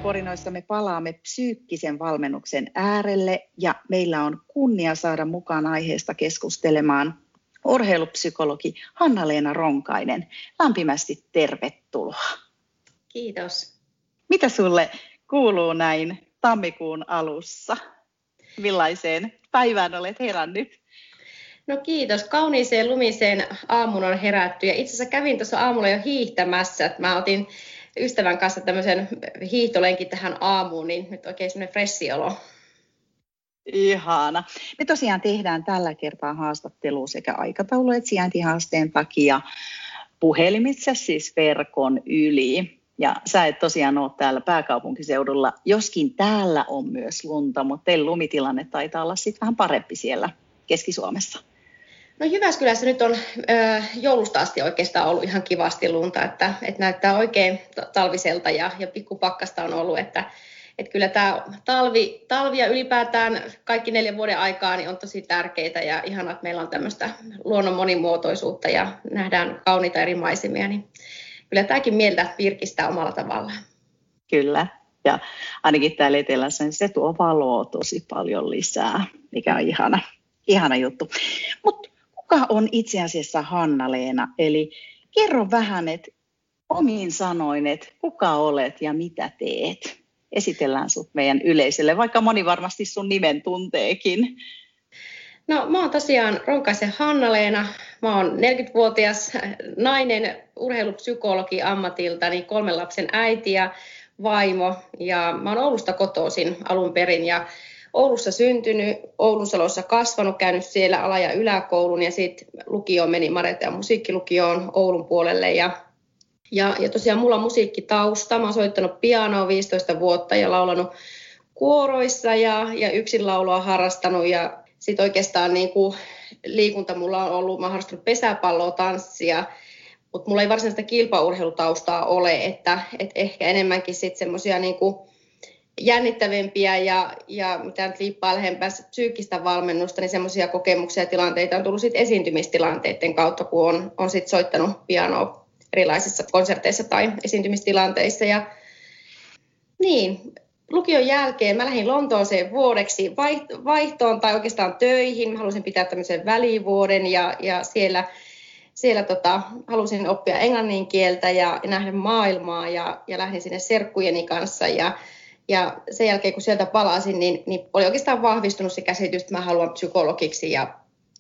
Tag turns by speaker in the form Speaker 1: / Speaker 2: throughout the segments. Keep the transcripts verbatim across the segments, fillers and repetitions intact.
Speaker 1: Urheiluporinoissa me palaamme psyykkisen valmennuksen äärelle ja meillä on kunnia saada mukaan aiheesta keskustelemaan urheilupsykologi Hanna-Leena Ronkainen. Lämpimästi tervetuloa.
Speaker 2: Kiitos.
Speaker 1: Mitä sulle kuuluu näin tammikuun alussa? Millaiseen päivään olet herännyt?
Speaker 2: No kiitos. Kauniiseen lumiseen aamun on herätty ja itse asiassa kävin tuossa aamulla jo hiihtämässä. Mä otin ystävän kanssa tämmöisen hiihtolenkin tähän aamuun, niin nyt oikein semmoinen freshi olo.
Speaker 1: Ihana. Me tosiaan tehdään tällä kertaa haastattelua sekä aikataulu- että sijaintihaasteen takia puhelimitse, siis verkon yli. Ja sä et tosiaan ole täällä pääkaupunkiseudulla, joskin täällä on myös lunta, mutta teillä lumitilanne taitaa olla sitten vähän parempi siellä Keski-Suomessa.
Speaker 2: No Jyväskylässä nyt on ö, joulusta asti oikeastaan ollut ihan kivasti lunta, että, että näyttää oikein talviselta ja, ja pikkupakkasta on ollut, että, että kyllä tämä talvi, talvi ja ylipäätään kaikki neljän vuoden aikaa niin on tosi tärkeitä ja ihanaa, että meillä on tämmöistä luonnon monimuotoisuutta ja nähdään kauniita eri maisemia, niin kyllä tämäkin mieltä virkistää omalla tavallaan.
Speaker 1: Kyllä, ja ainakin täällä etelässä niin se tuo valoa tosi paljon lisää, mikä on ihana, ihana juttu. Mutta kuka on itse asiassa Hanna-Leena? Eli kerro vähän, että omiin sanoin, että kuka olet ja mitä teet. Esitellään sut meidän yleisölle, vaikka moni varmasti sun nimen tunteekin.
Speaker 2: No mä oon tosiaan Ronkaisen Hanna-Leena. Mä oon neljäkymmentävuotias nainen, urheilupsykologi ammatiltani, kolmen lapsen äiti ja vaimo. Ja mä oon Oulusta kotoisin alun perin ja Oulussa syntynyt, Oulunsalossa kasvanut, käynyt siellä ala- ja yläkoulun ja sitten lukioon meni Maretta ja musiikkilukioon Oulun puolelle. Ja, ja, ja tosiaan mulla on musiikkitausta. Mä oon soittanut pianoa viisitoista vuotta ja laulanut kuoroissa ja, ja yksin laulua harrastanut. Ja sitten oikeastaan niin kuin liikunta mulla on ollut, mä oon harrastanut pesäpalloa, tanssia, mutta mulla ei varsinaista kilpaurheilutaustaa ole, että et ehkä enemmänkin sitten semmoisia niin kuin jännittävämpiä ja, ja mitä nyt liippaa lähempää psyykkistä valmennusta, niin semmoisia kokemuksia ja tilanteita on tullut sitten esiintymistilanteiden kautta, kun on, on sitten soittanut pianoa erilaisissa konserteissa tai esiintymistilanteissa. Ja niin, lukion jälkeen mä lähdin Lontooseen vuodeksi vaihtoon tai oikeastaan töihin. Mä halusin pitää tämmöisen välivuoden ja, ja siellä, siellä tota, halusin oppia englannin kieltä ja, ja nähdä maailmaa ja, ja lähdin sinne serkkujeni kanssa ja Ja sen jälkeen, kun sieltä palasin, niin, niin oli oikeastaan vahvistunut se käsitys, että mä haluan psykologiksi. Ja,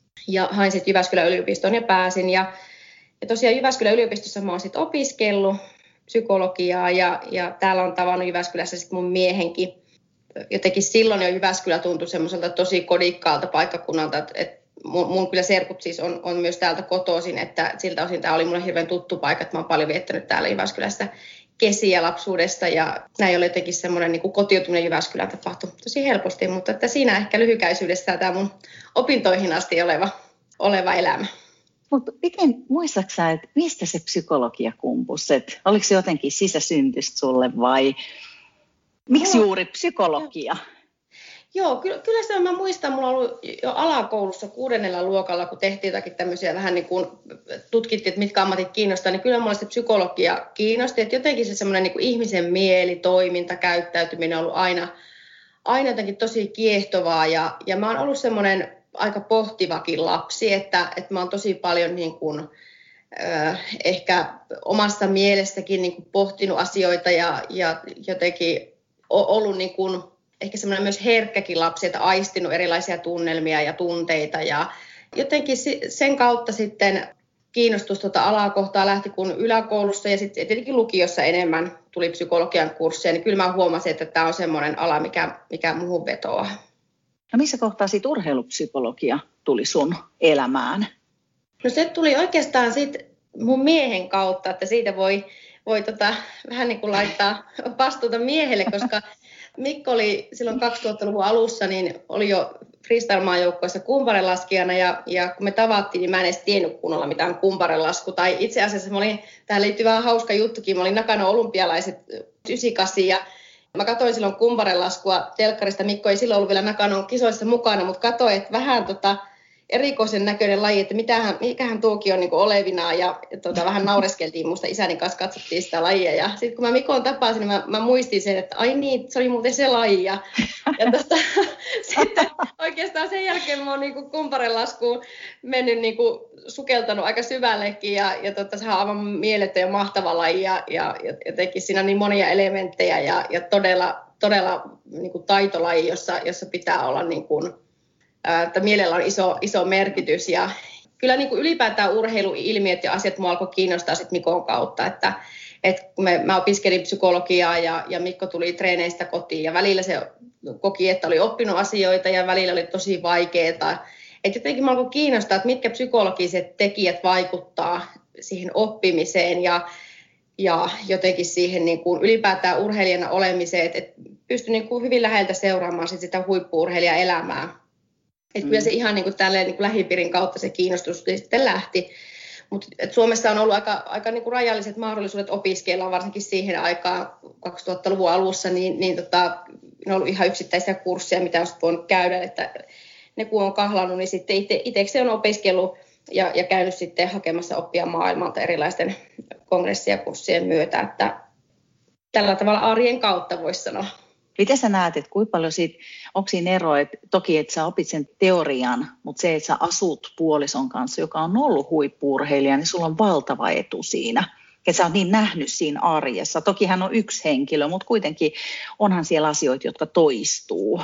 Speaker 2: ja hain sitten Jyväskylän yliopistoon ja pääsin. Ja, ja tosiaan Jyväskylän yliopistossa mä oon sitten opiskellut psykologiaa. Ja, ja täällä on tavannut Jyväskylässä sitten mun miehenkin. Jotenkin silloin jo Jyväskylä tuntui semmoiselta tosi kodikkaalta paikkakunnalta. Että et mun, mun kyllä serkut siis on, on myös täältä kotoisin. Että siltä osin tämä oli mulle hirveän tuttu paikka, että mä oon paljon viettänyt täällä Jyväskylässä kesiä lapsuudesta ja näin oli jotenkin semmoinen niin kuin kotiutuminen Jyväskylään tapahtui tosi helposti, mutta että siinä ehkä lyhykäisyydessä tämä mun opintoihin asti oleva, oleva elämä.
Speaker 1: Mutta miten muistatko sä, että mistä se psykologia kumpusi? Et oliko se jotenkin sisäsyntystä sulle vai miksi no, juuri psykologia?
Speaker 2: Joo, kyllä, kyllä sitä mä muistan, mulla on ollut jo alakoulussa kuudennella luokalla, kun tehtiin jotakin tämmöisiä vähän niin kuin tutkittiin, että mitkä ammatit kiinnostaa, niin kyllä mulla se psykologia kiinnosti, että jotenkin se semmoinen niin kuin ihmisen mieli, toiminta, käyttäytyminen on ollut aina, aina jotenkin tosi kiehtovaa ja, ja mä oon ollut semmoinen aika pohtivakin lapsi, että, että mä oon tosi paljon niin kuin, äh, ehkä omassa mielessäkin niin kuin pohtinut asioita ja, ja jotenkin ollut niin kuin ehkä semmoinen myös herkkäkin lapsi, että aistinut erilaisia tunnelmia ja tunteita ja jotenkin sen kautta sitten kiinnostus tuota alaa kohtaa lähti kun yläkoulussa ja sitten tietenkin lukiossa enemmän tuli psykologian kursseja, niin kyllä mä huomasin, että tämä on semmoinen ala, mikä, mikä muuhun vetoaa.
Speaker 1: No missä kohtaa sitten urheilupsykologia tuli sun elämään?
Speaker 2: No se tuli oikeastaan sitten mun miehen kautta, että siitä voi, voi tota, vähän niin kuin laittaa vastuuta miehelle, koska Mikko oli silloin kaksituhattaluvun alussa, niin oli jo freestyle-maajoukkueessa kumparelaskijana ja, ja kun me tavattiin, niin mä en edes tiennyt kunnolla mitään kumparelasku. Tai itse asiassa mä olin, tähän liittyy vähän hauska juttukin, mä olin Nakanon olympialaiset yhdeksänkymmentäkahdeksan ja mä katsoin silloin kumparelaskua telkkarista. Mikko ei silloin ollut vielä Nakanon kisoissa mukana, mutta katsoin, että vähän tota, erikoisen näköinen laji, että mitähän, mikähän tuokin on niin kuin olevinaan, ja, ja tota, vähän naureskeltiin musta isäni kanssa, katsottiin sitä lajia, ja sitten kun mä Mikon tapasin, niin mä, mä muistin sen, että ai niin, se oli muuten se laji, ja, ja tota, sitten oikeastaan sen jälkeen mä oon niin kumparelaskuun mennyt, niin kuin, sukeltanut aika syvällekin, ja, ja tota, sehän on aivan mieletön ja mahtava laji, ja, ja jotenkin siinä on niin monia elementtejä, ja, ja todella, todella niin kuin taitolaji, jossa, jossa pitää olla niin kuin, että mielellä on iso, iso merkitys, ja kyllä niin kuin ylipäätään urheiluilmiöt ja asiat mua alkoi kiinnostaa sit Mikon kautta, että, että kun me, mä opiskelin psykologiaa ja, ja Mikko tuli treeneistä kotiin ja välillä se koki, että oli oppinut asioita ja välillä oli tosi vaikeaa. Että jotenkin mä alkoi kiinnostaa, että mitkä psykologiset tekijät vaikuttaa siihen oppimiseen ja, ja jotenkin siihen niin kuin ylipäätään urheilijana olemiseen, että, että pystyi niin kuin hyvin läheltä seuraamaan sit sitä huippu-urheilijan elämää. Että kyllä se ihan niin kuin tälleen, niin kuin lähipiirin kautta se kiinnostus sitten lähti. Mutta Suomessa on ollut aika, aika niin kuin rajalliset mahdollisuudet opiskella, varsinkin siihen aikaan kaksituhattaluvun alussa, niin, niin tota, ne on ollut ihan yksittäisiä kursseja, mitä on voinut käydä. Että ne kun on kahlannut, niin sitten itsekseen on opiskellut ja, ja käynyt sitten hakemassa oppia maailmalta erilaisten kongressien ja kurssien myötä. Että tällä tavalla arjen kautta voisi sanoa.
Speaker 1: Miten sä näet, että kuinka paljon siitä, onko siinä ero, että toki että sä opit sen teorian, mutta se, että sä asut puolison kanssa, joka on ollut huippu-urheilija, niin sulla on valtava etu siinä. Ja sä oot niin nähnyt siinä arjessa. Toki hän on yksi henkilö, mutta kuitenkin onhan siellä asioita, jotka toistuu.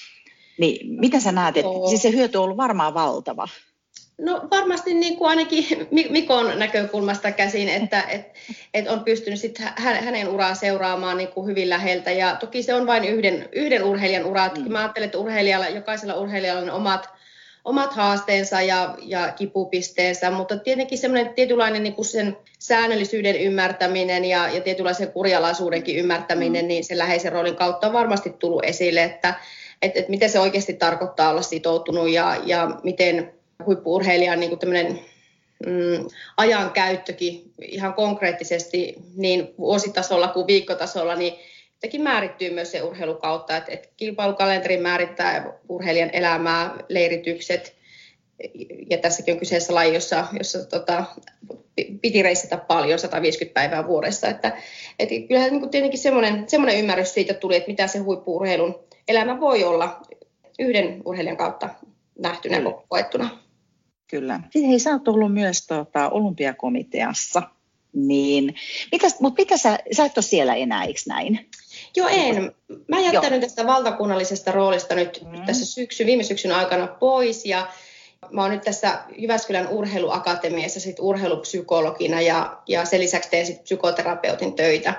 Speaker 1: Niin mitä sä näet, että siis se hyöty on ollut varmaan valtava?
Speaker 2: No varmasti niin kuin ainakin Mikon näkökulmasta käsin, että et, et on pystynyt sit hänen uraa seuraamaan niin kuin hyvin läheltä. Ja toki se on vain yhden, yhden urheilijan ura. Mm. Mä ajattelen, että urheilijalla, jokaisella urheilijalla on omat, omat haasteensa ja, ja kipupisteensä, mutta tietenkin semmoinen tietynlainen niin kuin sen säännöllisyyden ymmärtäminen ja, ja tietynlaisen kurjalaisuudenkin ymmärtäminen, mm. niin sen läheisen roolin kautta on varmasti tullut esille, että et, et miten se oikeasti tarkoittaa olla sitoutunut ja, ja miten huippu-urheilijan niin kuin tämmöinen mm, ajankäyttökin ihan konkreettisesti niin vuositasolla kuin viikkotasolla, niin jotenkin määrittyy myös se urheilu kautta, että, että kilpailukalenteri määrittää urheilijan elämää, leiritykset, ja tässäkin on kyseessä laji, jossa, jossa tota, piti reissata paljon, sata viisikymmentä päivää vuodessa, että, että kyllähän niin kuin tietenkin semmoinen, semmoinen ymmärrys siitä tuli, että mitä se huippu-urheilun elämä voi olla yhden urheilijan kautta nähtynä ja koettuna.
Speaker 1: Kyllä. Sitten hei, sä oot ollut myös tuota, olympiakomiteassa, niin, mitäs, mutta mitä sä, sä et ole siellä enää, eikö näin?
Speaker 2: Joo, en. Mä jättänyt tästä valtakunnallisesta roolista nyt mm. tässä syksy, viime syksyn aikana pois, ja mä oon nyt tässä Jyväskylän urheiluakatemiassa sit urheilupsykologina, ja, ja sen lisäksi teen sit psykoterapeutin töitä.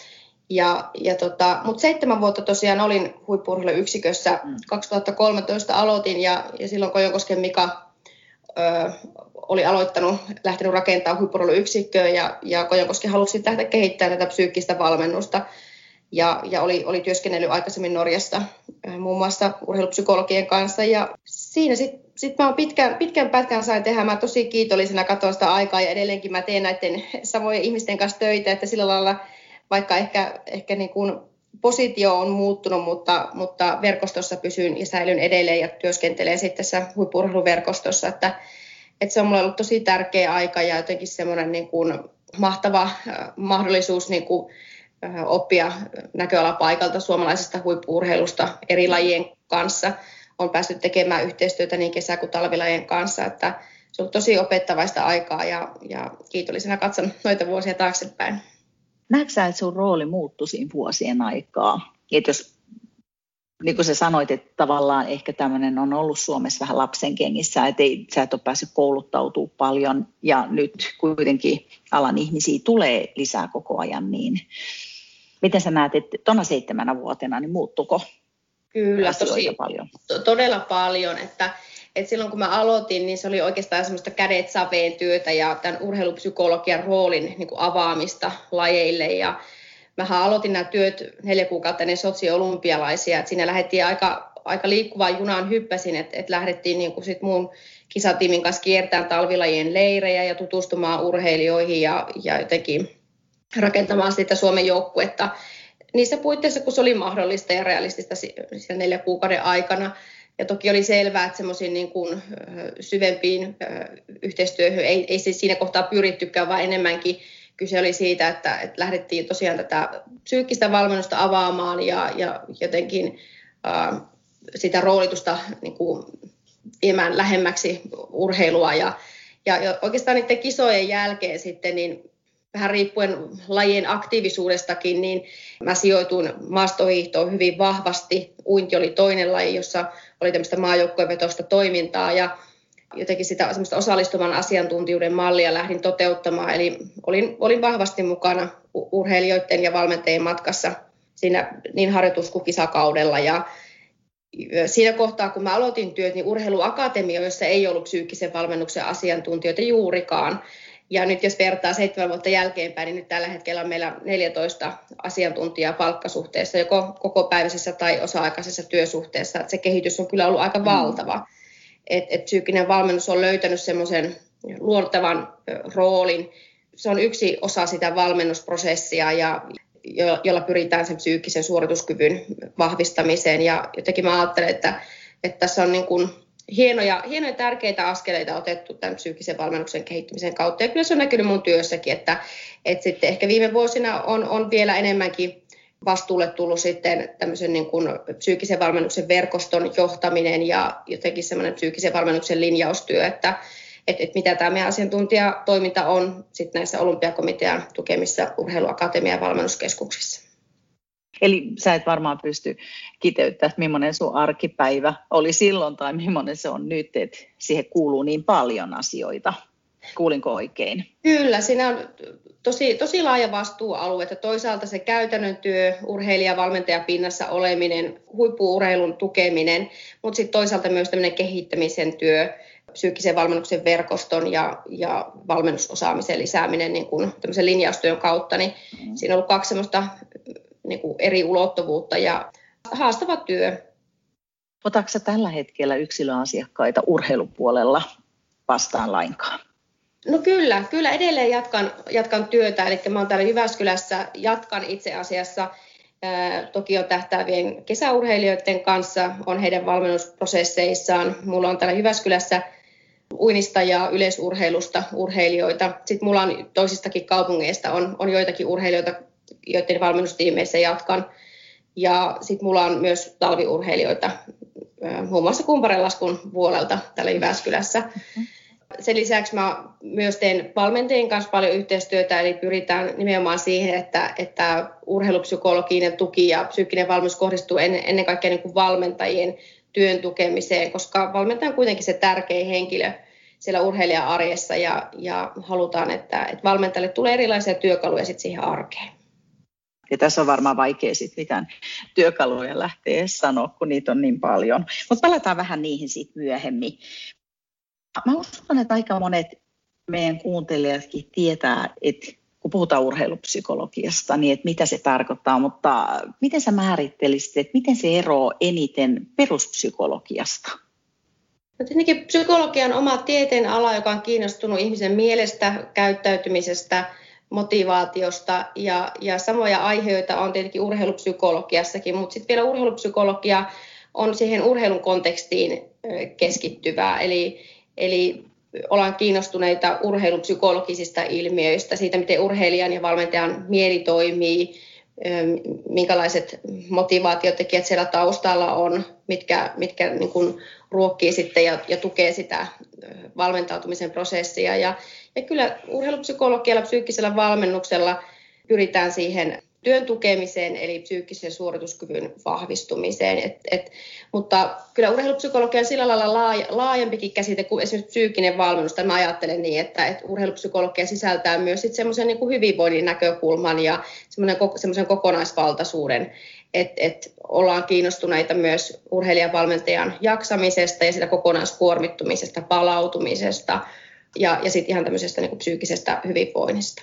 Speaker 2: Ja, ja tota, mutta seitsemän vuotta tosiaan olin huippu-urheiluyksikössä, mm. kaksituhattakolmetoista aloitin, ja, ja silloin Kojonkosken Mika ö, oli aloittanut, lähtenyt rakentamaan huippu-urheiluyksikköä, ja, ja Kojonkosken halusi lähteä kehittämään tätä psyykkistä valmennusta, ja, ja oli, oli työskennellyt aikaisemmin Norjassa ö, muun muassa urheilupsykologien kanssa, ja siinä sitten sit mä pitkän, pitkän pätkän sain tehdä, mä tosi kiitollisena katsoin sitä aikaa, ja edelleenkin mä teen näiden samojen ihmisten kanssa töitä, että sillä lailla, vaikka ehkä, ehkä niin kuin positio on muuttunut, mutta, mutta verkostossa pysyn ja säilyn edelleen ja työskentelen sitten tässä huippu-urheiluverkostossa, että, että se on mulle ollut tosi tärkeä aika ja jotenkin semmoinen niin kuin mahtava mahdollisuus niin kuin oppia näköalapaikalta suomalaisesta huippu-urheilusta eri lajien kanssa. Olen päässyt tekemään yhteistyötä niin kesä- kuin talvilajien kanssa, että se on tosi opettavaista aikaa ja, ja kiitollisena katson noita vuosia taaksepäin.
Speaker 1: Näetkö sä, että sun rooli muuttui siinä vuosien aikaa? Että jos, niin kuin sä sanoit, että tavallaan ehkä tämmöinen on ollut Suomessa vähän lapsenkengissä, että ei, sä et ole päässyt kouluttautumaan paljon ja nyt kuitenkin alan ihmisiä tulee lisää koko ajan, niin miten sä näet, että tuona seitsemänä vuotena, niin muuttuko
Speaker 2: Kyllä,
Speaker 1: asioita
Speaker 2: tosi,
Speaker 1: paljon?
Speaker 2: To, todella paljon, että Et silloin kun mä aloitin, niin se oli oikeastaan semmoista kädet saveen työtä ja tämän urheilupsykologian roolin niin kuin avaamista lajeille. Ja mähän aloitin nämä työt neljä kuukautta ennen Sotsi-olympialaisia. Et siinä lähdettiin aika, aika liikkuvaan junaan hyppäsin, että et lähdettiin niin kuin sit mun kisatiimin kanssa kiertämään talvilajien leirejä ja tutustumaan urheilijoihin ja, ja jotenkin rakentamaan sitä Suomen joukkuetta niissä puitteissa, kun se oli mahdollista ja realistista siellä neljä kuukauden aikana. Ja toki oli selvää, että semmoisiin niin kuin syvempiin yhteistyöhön ei, ei siis siinä kohtaa pyrittykään, vaan enemmänkin kyse oli siitä, että, että lähdettiin tosiaan tätä psyykkistä valmennusta avaamaan ja, ja jotenkin äh, sitä roolitusta niin kuin viemään lähemmäksi urheilua. Ja, ja, ja oikeastaan niiden kisojen jälkeen sitten, niin vähän riippuen lajien aktiivisuudestakin, niin mä sijoituin maastohiihtoon hyvin vahvasti. Uinti oli toinen laji, jossa oli tämmöistä maajoukkuevetoista toimintaa ja jotenkin sitä semmoista osallistuvan asiantuntijuuden mallia lähdin toteuttamaan. Eli olin, olin vahvasti mukana urheilijoiden ja valmentajien matkassa siinä niin harjoitus- kuin kisakaudella. Ja siinä kohtaa, kun mä aloitin työt, niin urheiluakatemio, jossa ei ollut psyykkisen valmennuksen asiantuntijoita juurikaan. Ja nyt jos vertaa seitsemän vuotta jälkeenpäin, niin nyt tällä hetkellä on meillä neljätoista asiantuntijaa palkkasuhteessa, joko kokopäiväisessä tai osa-aikaisessa työsuhteessa. Se kehitys on kyllä ollut aika valtava. Että et psyykkinen valmennus on löytänyt semmoisen luontavan roolin. Se on yksi osa sitä valmennusprosessia, ja, jo, jolla pyritään sen psyykkisen suorituskyvyn vahvistamiseen. Ja jotenkin mä ajattelen, että, että tässä on niin kuin hienoja, hienoja tärkeitä askeleita otettu tämän psyykkisen valmennuksen kehittymisen kautta. Ja kyllä se on näkynyt mun työssäkin, että, että sitten ehkä viime vuosina on, on vielä enemmänkin vastuulle tullut sitten tämmöisen niin kuin psyykkisen valmennuksen verkoston johtaminen ja jotenkin semmoinen psyykkisen valmennuksen linjaustyö, että, että, että mitä tämä meidän asiantuntijatoiminta on sitten näissä Olympiakomitean tukemissa urheiluakatemian valmennuskeskuksissa.
Speaker 1: Eli sä et varmaan pysty kiteyttämään, että millainen sun arkipäivä oli silloin tai millainen se on nyt, että siihen kuuluu niin paljon asioita. Kuulinko oikein?
Speaker 2: Kyllä, siinä on tosi, tosi laaja vastuualue, että toisaalta se käytännön työ, urheilija, valmentaja pinnassa oleminen, huippu-urheilun tukeminen, mutta sitten toisaalta myös tämmöinen kehittämisen työ, psyykkisen valmennuksen verkoston ja, ja valmennusosaamisen lisääminen niin kuin tämmöisen linjaustyön kautta, niin mm. siinä on ollut kaksi semmoista niin kuin eri ulottuvuutta ja haastava työ.
Speaker 1: Otatko sä tällä hetkellä yksilöasiakkaita urheilupuolella vastaan lainkaan?
Speaker 2: No kyllä, kyllä edelleen jatkan, jatkan työtä, eli mä oon täällä Jyväskylässä, jatkan itse asiassa ää, Tokioon tähtäävien kesäurheilijoiden kanssa, on heidän valmennusprosesseissaan. Mulla on täällä Jyväskylässä uinnista ja yleisurheilusta urheilijoita. Sitten mulla on toisistakin kaupungeista on, on joitakin urheilijoita, joiden valmennustiimeissä jatkan. Ja sitten mulla on myös talviurheilijoita, muun muassa Kumparenlaskun puolelta täällä Jyväskylässä. Mm-hmm. Sen lisäksi mä myös teen valmentajien kanssa paljon yhteistyötä, eli pyritään nimenomaan siihen, että, että urheilupsykologinen tuki ja psyykkinen valmennus kohdistuu ennen, ennen kaikkea niin kuin valmentajien työn tukemiseen, koska valmentaja on kuitenkin se tärkein henkilö siellä urheilija-arjessa ja, ja halutaan, että, että valmentajalle tulee erilaisia työkaluja sit siihen arkeen.
Speaker 1: Ja tässä on varmaan vaikea sitten mitään työkaluja lähteä sanoa, kun niitä on niin paljon. Mutta palataan vähän niihin sitten myöhemmin. Mä uskon, että aika monet meidän kuuntelijatkin tietää, että kun puhutaan urheilupsykologiasta, niin että mitä se tarkoittaa, mutta miten sä määrittelisit, että miten se eroaa eniten peruspsykologiasta?
Speaker 2: No tietenkin psykologia on oma tieteenala, joka on kiinnostunut ihmisen mielestä, käyttäytymisestä, motivaatiosta ja, ja samoja aiheita on tietenkin urheilupsykologiassakin, mutta sitten vielä urheilupsykologia on siihen urheilun kontekstiin keskittyvää, eli, eli ollaan kiinnostuneita urheilupsykologisista ilmiöistä, siitä miten urheilijan ja valmentajan mieli toimii, minkälaiset motivaatiotekijät siellä taustalla on, mitkä, mitkä niin kuin ruokkii sitten ja, ja tukee sitä valmentautumisen prosessia. Ja, ja kyllä urheilupsykologialla, psyykkisellä valmennuksella pyritään siihen työn tukemiseen, eli psyykkisen suorituskyvyn vahvistumiseen. Et, et, mutta kyllä urheilupsykologia on sillä lailla laaja, laajempikin käsite kuin esimerkiksi psyykkinen valmennus. Mä ajattelen niin, että, että urheilupsykologia sisältää myös sit semmoisen niin kuin hyvinvoinnin näkökulman ja semmoisen kokonaisvaltaisuuden, että et ollaan kiinnostuneita myös urheilijan valmentajan jaksamisesta ja sitä kokonaiskuormittumisesta, palautumisesta ja, ja sitten ihan tämmöisestä niin kuin psyykkisestä hyvinvoinnista.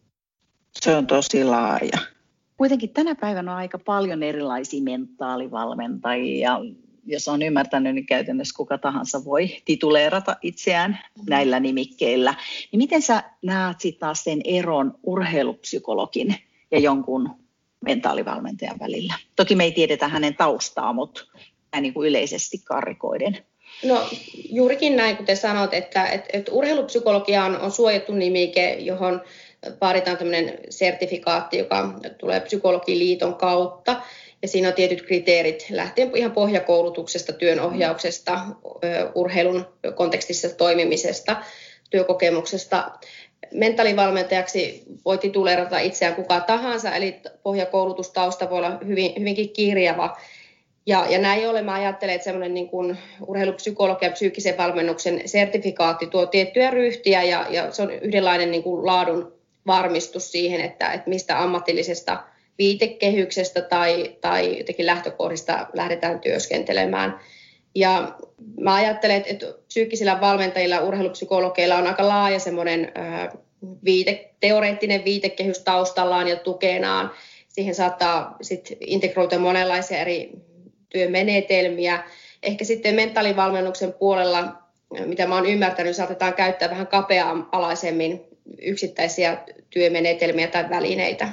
Speaker 1: Se on tosi laaja. Kuitenkin tänä päivänä on aika paljon erilaisia mentaalivalmentajia. Jos on ymmärtänyt, niin käytännössä kuka tahansa voi tituleerata itseään näillä nimikkeillä. Niin miten sä näet sitten taas sen eron urheilupsykologin ja jonkun mentaalivalmentajan välillä? Toki me ei tiedetä hänen taustaa, mutta niin kuin yleisesti karrikoiden?
Speaker 2: No juurikin näin, kuten sanot, että, että, että urheilupsykologia on, on suojattu nimike, johon vaaditaan tämmöinen sertifikaatti, joka tulee Psykologiliiton kautta. Ja siinä on tietyt kriteerit lähtien ihan pohjakoulutuksesta, työnohjauksesta, urheilun kontekstissa toimimisesta, työkokemuksesta. Mentaalivalmentajaksi voi tituleerata itseään kuka tahansa, eli pohjakoulutustausta voi olla hyvin, hyvinkin kirjava. Ja, ja näin ollen mä ajattelen, että semmoinen niin kuin urheilupsykologia ja psyykkisen valmennuksen sertifikaatti tuo tiettyjä ryhtiä ja, ja se on yhdenlainen niin kuin laadun varmistus siihen, että, että mistä ammatillisesta viitekehyksestä tai, tai jotenkin lähtökohdista lähdetään työskentelemään. Ja mä ajattelen, että psyykkisillä valmentajilla ja urheilupsykologeilla on aika laaja semmoinen äh, viite, teoreettinen viitekehys taustallaan ja tukenaan. Siihen saattaa sit integroitua monenlaisia eri työmenetelmiä. Ehkä sitten mentaalivalmennuksen puolella, mitä mä oon ymmärtänyt, saatetaan käyttää vähän kapea-alaisemmin yksittäisiä työmenetelmiä tai välineitä.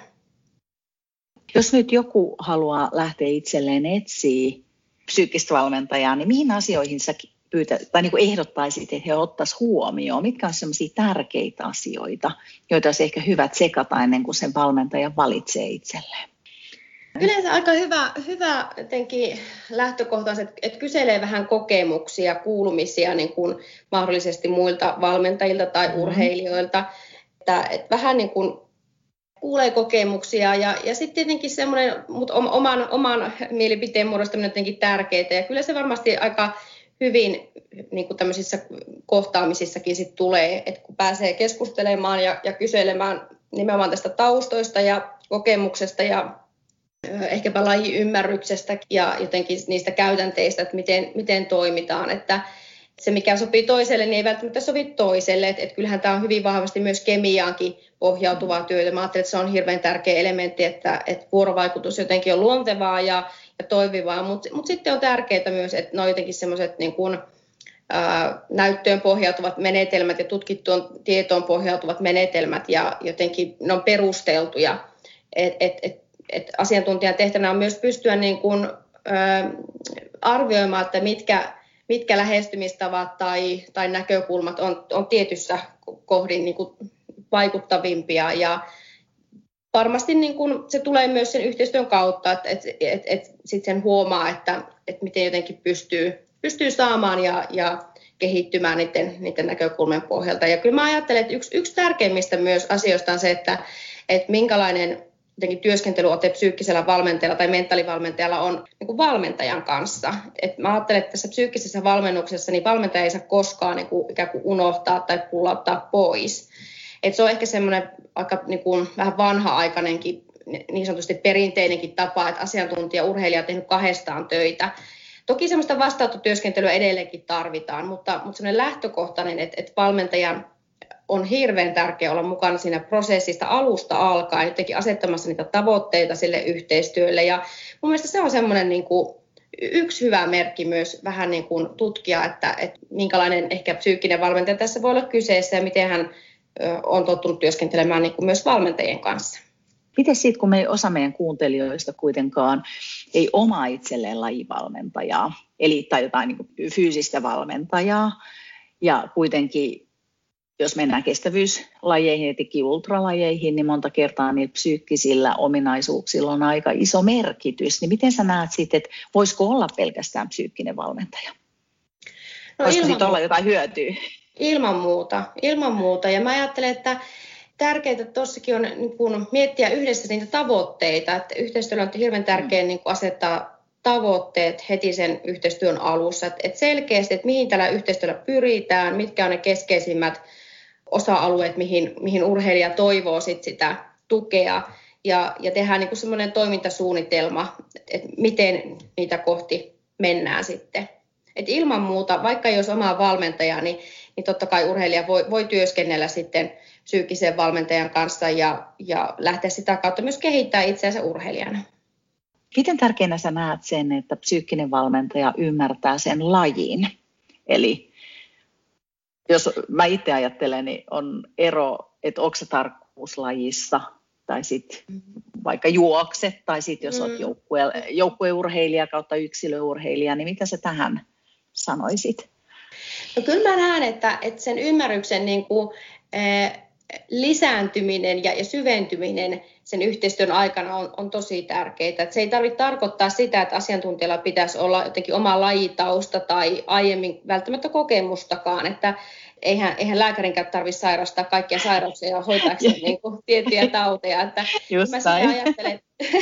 Speaker 1: Jos nyt joku haluaa lähteä itselleen etsiä psyykkistä valmentajaa, niin mihin asioihin sä pyytä, tai niin kuin ehdottaisit, että he ottaisivat huomioon? Mitkä on sellaisia tärkeitä asioita, joita olisi ehkä hyvä tsekata ennen kuin sen valmentajan valitsee itselleen?
Speaker 2: Yleensä aika hyvä, hyvä jotenkin lähtökohtaiset, että kyselee vähän kokemuksia, kuulumisia niin kuin mahdollisesti muilta valmentajilta tai mm-hmm. urheilijoilta. Että, että vähän niin kuin kuulee kokemuksia ja, ja sitten tietenkin semmoinen, mutta oman, oman mielipiteen muodostaminen on jotenkin tärkeää. Ja kyllä se varmasti aika hyvin niin kuin tämmöisissä kohtaamisissakin sit tulee, että kun pääsee keskustelemaan ja, ja kyselemään nimenomaan tästä taustoista ja kokemuksesta ja ehkäpä lajiymmärryksestä ja jotenkin niistä käytänteistä, että miten, miten toimitaan. Että se, mikä sopii toiselle, niin ei välttämättä sovi toiselle. Että, että kyllähän tämä on hyvin vahvasti myös kemiaankin pohjautuvaa työtä. Mä ajattelen, että se on hirveän tärkeä elementti, että, että vuorovaikutus jotenkin on luontevaa ja, ja toimivaa. Mutta mut sitten on tärkeää myös, että ne on jotenkin semmoiset niin kuin ää, näyttöön pohjautuvat menetelmät ja tutkittuun tietoon pohjautuvat menetelmät ja jotenkin ne on perusteltuja. Et, et, et, et asiantuntijan tehtävänä on myös pystyä niin kuin, ää, arvioimaan, että mitkä, mitkä lähestymistavat tai, tai näkökulmat on, on tietyssä kohdin niin kuin vaikuttavimpia. Ja varmasti niin kuin se tulee myös sen yhteistyön kautta, että et, et, et sitten sen huomaa, että et miten jotenkin pystyy, pystyy saamaan ja, ja kehittymään niiden, niiden näkökulmien pohjalta. Ja kyllä mä ajattelen, että yksi, yksi tärkeimmistä myös asioista on se, että et minkälainen työskentelyote psyykkisellä valmentajalla tai mentaalivalmentajalla on niin kuin valmentajan kanssa. Et mä ajattelen, että tässä psyykkisessä valmennuksessa niin valmentaja ei saa koskaan niin kuin, ikään kuin unohtaa tai pullauttaa pois. Et se on ehkä semmoinen aika niin kuin, vähän vanha-aikainenkin, niin sanotusti perinteinenkin tapa, että asiantuntija urheilija on tehnyt kahdestaan töitä. Toki semmoista vastaanottotyöskentelyä edelleenkin tarvitaan, mutta, mutta semmoinen lähtökohtainen, että, että valmentajan on hirveän tärkeää olla mukana siinä prosessista alusta alkaen, jotenkin asettamassa niitä tavoitteita sille yhteistyölle. Ja mun mielestä se on semmoinen niin kuin yksi hyvä merkki myös vähän niin kuin tutkia, että, että minkälainen ehkä psyykkinen valmentaja tässä voi olla kyseessä ja miten hän on tottunut työskentelemään niin kuin myös valmentajien kanssa.
Speaker 1: Miten sitten, kun me osa meidän kuuntelijoista kuitenkaan ei omaa itselleen lajivalmentajaa, eli tai jotain niin kuin fyysistä valmentajaa, ja kuitenkin jos mennään kestävyyslajeihin, etenkin ultralajeihin, niin monta kertaa niillä psyykkisillä ominaisuuksilla on aika iso merkitys. Niin miten sä näet sitten, että voisiko olla pelkästään psyykkinen valmentaja? No, voisiko siitä olla jotain hyötyä?
Speaker 2: Ilman muuta, ilman muuta. Ja mä ajattelen, että tärkeää tuossakin on niin kun miettiä yhdessä niitä tavoitteita. Että yhteistyöllä on hirveän tärkeää niin kun asettaa tavoitteet heti sen yhteistyön alussa. Että et selkeästi, että mihin tällä yhteistyöllä pyritään, mitkä on ne keskeisimmät osa-alueet, mihin, mihin urheilija toivoo sit sitä tukea. Ja, ja tehdään niin semmoinen toimintasuunnitelma, että miten niitä kohti mennään sitten. Et ilman muuta, vaikka jos omaa valmentajaa, niin, niin totta kai urheilija voi, voi työskennellä sitten psyykkisen valmentajan kanssa ja, ja lähteä sitä kautta myös kehittää itseänsä urheilijana.
Speaker 1: Miten tärkeänä sä näet sen, että psyykkinen valmentaja ymmärtää sen lajin? Eli jos mä itse ajattelen, niin on ero, että onko se tarkkuuslajissa tai sitten vaikka juokset tai sitten jos
Speaker 2: Mm.
Speaker 1: olet joukkue, joukkueurheilija kautta yksilöurheilija, niin mitä sä tähän sanoisit?
Speaker 2: No kyllä mä näen, että, että sen ymmärryksen niin kuin, eh, lisääntyminen ja, ja syventyminen sen yhteistyön aikana on, on tosi tärkeää. Että se ei tarvitse tarkoittaa sitä, että asiantuntijalla pitäisi olla jotenkin oma lajitausta tai aiemmin välttämättä kokemustakaan, että eihän, eihän lääkärinkään tarvitse sairastaa kaikkia sairauksia ja hoitaakseen niin kuin tiettyjä tauteja. Että
Speaker 1: Just
Speaker 2: mä sitä ajattelen,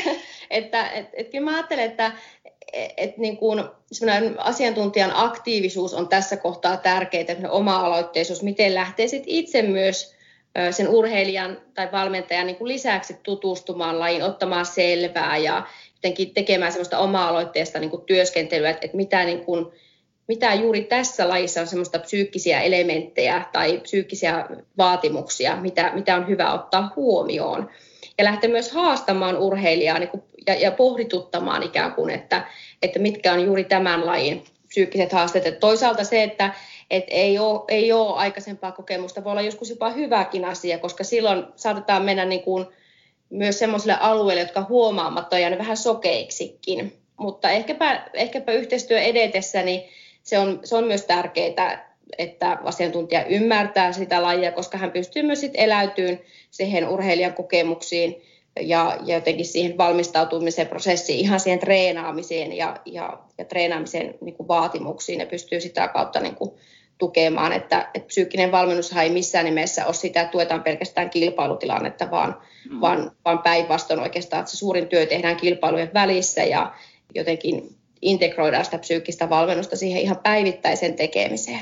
Speaker 2: että, että, että kyllä mä ajattelen, että että niin kuin asiantuntijan aktiivisuus on tässä kohtaa tärkeää, että oma-aloitteisuus, miten lähtee sit itse myös sen urheilijan tai valmentajan niin kuin lisäksi tutustumaan lajiin, ottamaan selvää ja jotenkin tekemään semmoista oma-aloitteesta niin kuin työskentelyä, että, että mitä, niin kuin, mitä juuri tässä lajissa on semmoista psyykkisiä elementtejä tai psyykkisiä vaatimuksia, mitä, mitä on hyvä ottaa huomioon. Ja lähteä myös haastamaan urheilijaa niin kuin, ja, ja pohdituttamaan ikään kuin, että, että mitkä on juuri tämän lajin psyykkiset haasteet. Et toisaalta se, että et ei, ole, ei ole aikaisempaa kokemusta, voi olla joskus jopa hyväkin asia, koska silloin saatetaan mennä niin kuin myös sellaisille alueille, jotka huomaamatta on jäänyt vähän sokeiksikin. Mutta ehkäpä, ehkäpä yhteistyö edetessä, niin se on, se on myös tärkeää, että asiantuntija ymmärtää sitä lajia, koska hän pystyy myös sit eläytymään siihen urheilijan kokemuksiin ja, ja jotenkin siihen valmistautumisen prosessiin, ihan siihen treenaamiseen ja, ja, ja treenaamisen niin kuin vaatimuksiin ja pystyy sitä kautta niin kuin tukemaan, että, että psyykkinen valmennushan ei missään nimessä ole sitä, että tuetaan pelkästään kilpailutilannetta, vaan, mm. vaan, vaan päinvastoin oikeastaan, että se suurin työ tehdään kilpailujen välissä ja jotenkin integroidaan sitä psyykkistä valmennusta siihen ihan päivittäiseen tekemiseen.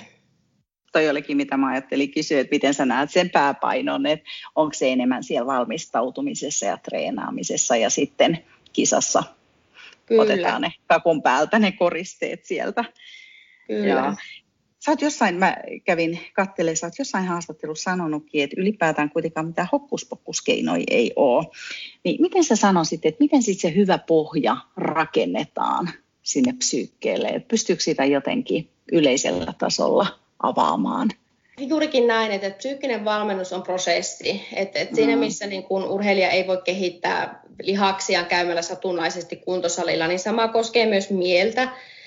Speaker 1: Toi olikin, mitä mä ajattelin kysyä, että miten sä näet sen pääpainon, että onko se enemmän siellä valmistautumisessa ja treenaamisessa ja sitten kisassa Kyllä. otetaan ne kakun päältä ne koristeet sieltä.
Speaker 2: Kyllä.
Speaker 1: Ja sä oot jossain, mä kävin katselemaan, sä oot jossain haastattelussa sanonutkin, että ylipäätään kuitenkaan mitään hokkuspokkuskeinoja ei ole. Niin miten sä sanoisit, että miten sitten se hyvä pohja rakennetaan sinne psyykkeelle? Että pystyykö sitä jotenkin yleisellä tasolla avaamaan?
Speaker 2: Juurikin näin, että psyykkinen valmennus on prosessi. Että, että siinä missä niin kun urheilija ei voi kehittää lihaksiaan käymällä satunnaisesti kuntosalilla, niin sama koskee myös mieltä.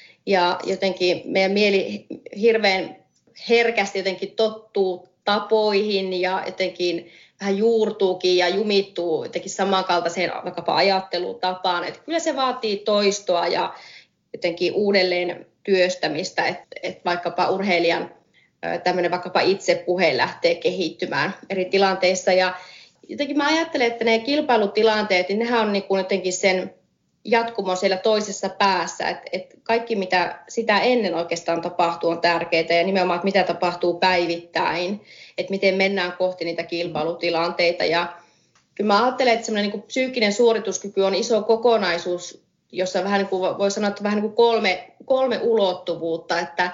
Speaker 2: Ja jotenkin meidän mieli hirveän herkästi jotenkin tottuu tapoihin ja jotenkin vähän juurtuukin ja jumittuu jotenkin samankaltaiseen vaikkapa ajattelutapaan. Että kyllä se vaatii toistoa ja jotenkin uudelleen työstämistä, että, että vaikkapa urheilijan tämmöinen vaikkapa itsepuhe lähtee kehittymään eri tilanteissa. Ja jotenkin mä ajattelen, että ne kilpailutilanteet, niin nehän on niin kuin jotenkin sen jatkumo siellä toisessa päässä, että, että kaikki mitä sitä ennen oikeastaan tapahtuu on tärkeää ja nimenomaan, että mitä tapahtuu päivittäin, että miten mennään kohti niitä kilpailutilanteita. Ja kyllä mä ajattelen, että semmoinen niin kuin psyykkinen suorituskyky on iso kokonaisuus, jossa vähän niin kuin voi sanoa, että vähän niin kuin kolme, kolme ulottuvuutta, että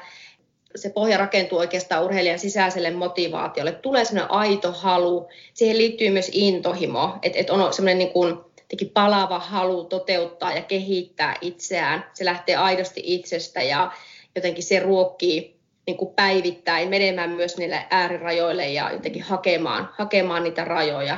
Speaker 2: se pohja rakentuu oikeastaan urheilijan sisäiselle motivaatiolle. Tulee semmoinen aito halu, siihen liittyy myös intohimo, että, että on semmoinen niin kuin palava halu toteuttaa ja kehittää itseään. Se lähtee aidosti itsestä ja jotenkin se ruokkii niin kuin päivittäin menemään myös niille äärirajoille ja jotenkin hakemaan, hakemaan niitä rajoja.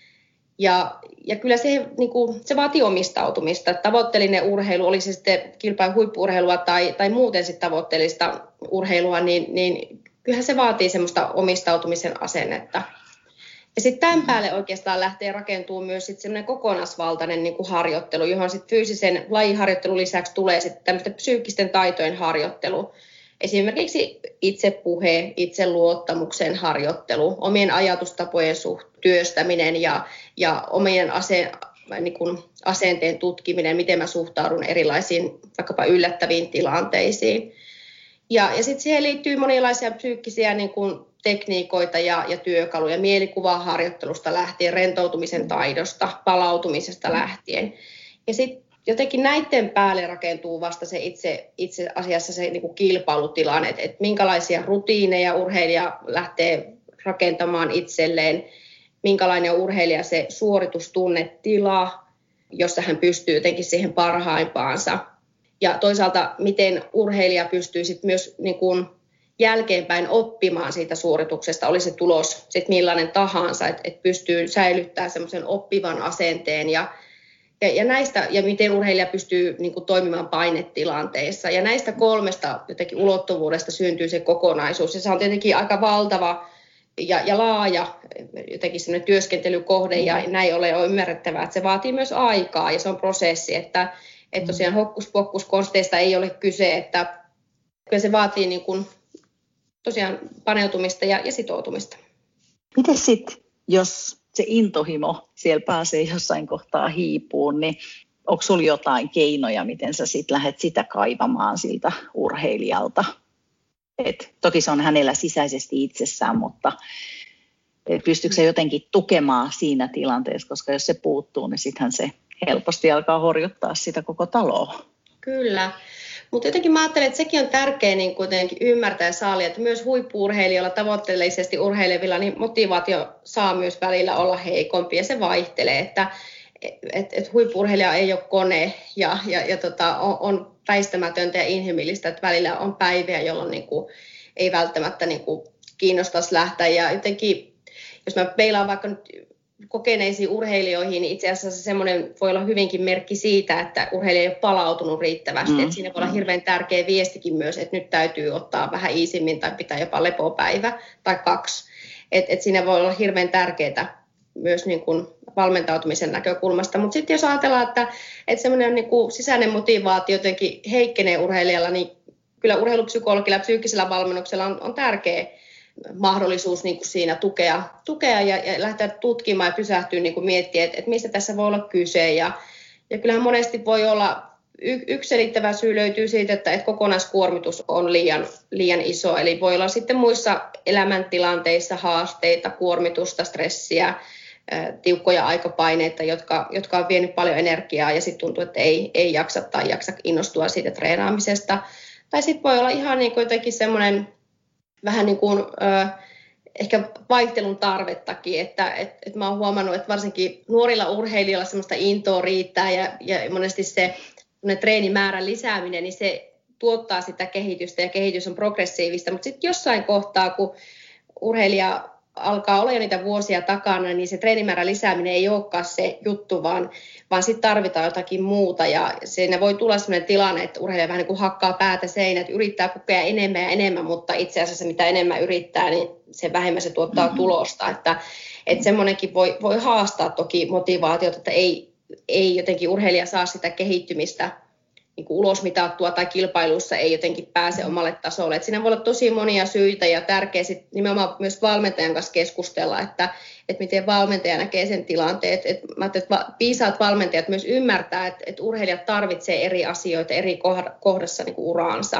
Speaker 2: Ja, ja kyllä se, niin kuin, se vaatii omistautumista. Tavoitteellinen urheilu, oli se sitten kilpailun huippu-urheilua tai, tai muuten sitten tavoitteellista urheilua, niin, niin kyllähän se vaatii semmoista omistautumisen asennetta. Ja sitten tämän päälle oikeastaan lähtee rakentumaan myös sitten semmoinen kokonaisvaltainen niin kuin harjoittelu, johon sitten fyysisen lajiharjoittelun lisäksi tulee sitten tämmöisten psyykkisten taitojen harjoittelu. Esimerkiksi itsepuhe, itseluottamuksen harjoittelu, omien ajatustapojen suht työstäminen ja, ja omien ase, niin kuin asenteen tutkiminen, miten mä suhtaudun erilaisiin vaikkapa yllättäviin tilanteisiin. Ja, ja sitten siihen liittyy monenlaisia psyykkisiä niin kuin tekniikoita ja, ja työkaluja, mielikuvaharjoittelusta lähtien, rentoutumisen taidosta, palautumisesta lähtien. Ja sitten jotenkin näiden päälle rakentuu vasta se itse, itse asiassa se niin kuin kilpailutilanne, että, että minkälaisia rutiineja urheilija lähtee rakentamaan itselleen, minkälainen on urheilija se suoritustunnetila, jossa hän pystyy jotenkin siihen parhaimpaansa. Ja toisaalta, miten urheilija pystyy sit myös niin kuin jälkeenpäin oppimaan siitä suorituksesta, oli se tulos sit millainen tahansa, että et pystyy säilyttämään semmoisen oppivan asenteen ja, Ja, ja, näistä, ja miten urheilija pystyy niin kuin, toimimaan painetilanteissa. Ja näistä kolmesta jotenkin ulottuvuudesta syntyy se kokonaisuus. Ja se on tietenkin aika valtava ja, ja laaja jotenkin sellainen työskentelykohde. Ja näin ollen on ymmärrettävää, että se vaatii myös aikaa ja se on prosessi. Että, että tosiaan hokkuspokkuskonsteista ei ole kyse, että kyllä se vaatii niin kuin, tosiaan paneutumista ja, ja sitoutumista.
Speaker 1: Miten sitten, jos se intohimo siellä pääsee jossain kohtaa hiipuun, niin onko sinulla jotain keinoja, miten sä sitten lähdet sitä kaivamaan siltä urheilijalta? Et toki se on hänellä sisäisesti itsessään, mutta pystyykö se jotenkin tukemaan siinä tilanteessa, koska jos se puuttuu, niin sittenhän se helposti alkaa horjuttaa sitä koko taloa.
Speaker 2: Kyllä. Mutta jotenkin mä ajattelen, että sekin on tärkeää niin kuitenkin ymmärtää ja saalia, että myös huippu-urheilijoilla, tavoitteellisesti urheilevilla, niin motivaatio saa myös välillä olla heikompi ja se vaihtelee, että et, et huippu-urheilija ei ole kone ja, ja, ja tota, on, on väistämätöntä ja inhimillistä, että välillä on päiviä, jolloin niin kuin, ei välttämättä niin kuin, kiinnostaisi lähteä ja jotenkin, jos mä peilaan vaikka nyt kokeneisiin urheilijoihin, niin itse asiassa semmoinen voi olla hyvinkin merkki siitä, että urheilija ei ole palautunut riittävästi. Mm. Että siinä voi olla hirveän tärkeä viestikin myös, että nyt täytyy ottaa vähän iisimmin tai pitää jopa lepopäivä tai kaksi. Että et siinä voi olla hirveän tärkeää myös niin kuin valmentautumisen näkökulmasta. Mutta sitten jos ajatellaan, että, että semmoinen niin kuin sisäinen motivaatio jotenkin heikkenee urheilijalla, niin kyllä urheilupsykologilla ja psyykkisellä valmennuksella on, on tärkeä mahdollisuus niin kuin siinä tukea, tukea ja, ja lähteä tutkimaan ja pysähtyä niin kuin miettimään, että, että mistä tässä voi olla kyse. Ja, ja kyllähän monesti voi olla, y, yksi selittävä syy löytyy siitä, että, että kokonaiskuormitus on liian, liian iso. Eli voi olla sitten muissa elämäntilanteissa haasteita, kuormitusta, stressiä, ää, tiukkoja aikapaineita, jotka, jotka on vienyt paljon energiaa ja sitten tuntuu, että ei, ei jaksa tai jaksa innostua siitä treenaamisesta. Tai sitten voi olla ihan niin kuin jotenkin semmoinen vähän niin kuin ö, ehkä vaihtelun tarvettakin, että et, et mä oon huomannut, että varsinkin nuorilla urheilijoilla semmoista intoa riittää ja, ja monesti se treenimäärän lisääminen, niin se tuottaa sitä kehitystä ja kehitys on progressiivista, mutta sitten jossain kohtaa, kun urheilija alkaa olla jo niitä vuosia takana, niin se treenimäärän lisääminen ei olekaan se juttu, vaan, vaan sitten tarvitaan jotakin muuta. Ja siinä voi tulla sellainen tilanne, että urheilija vähän niin kuin hakkaa päätä seinät, yrittää kokea enemmän ja enemmän, mutta itse asiassa mitä enemmän yrittää, niin se vähemmän se tuottaa mm-hmm. tulosta. Että, että semmoinenkin voi, voi haastaa toki motivaatiota, että ei, ei jotenkin urheilija saa sitä kehittymistä niin kuin ulosmitattua tai kilpailussa ei jotenkin pääse omalle tasolle. Et siinä voi olla tosi monia syitä ja tärkeää sit nimenomaan myös valmentajan kanssa keskustella, että, että miten valmentaja näkee sen tilanteen. Et, mä että viisaat valmentajat myös ymmärtää, että, että urheilijat tarvitsee eri asioita eri kohdassa niin kuin uraansa.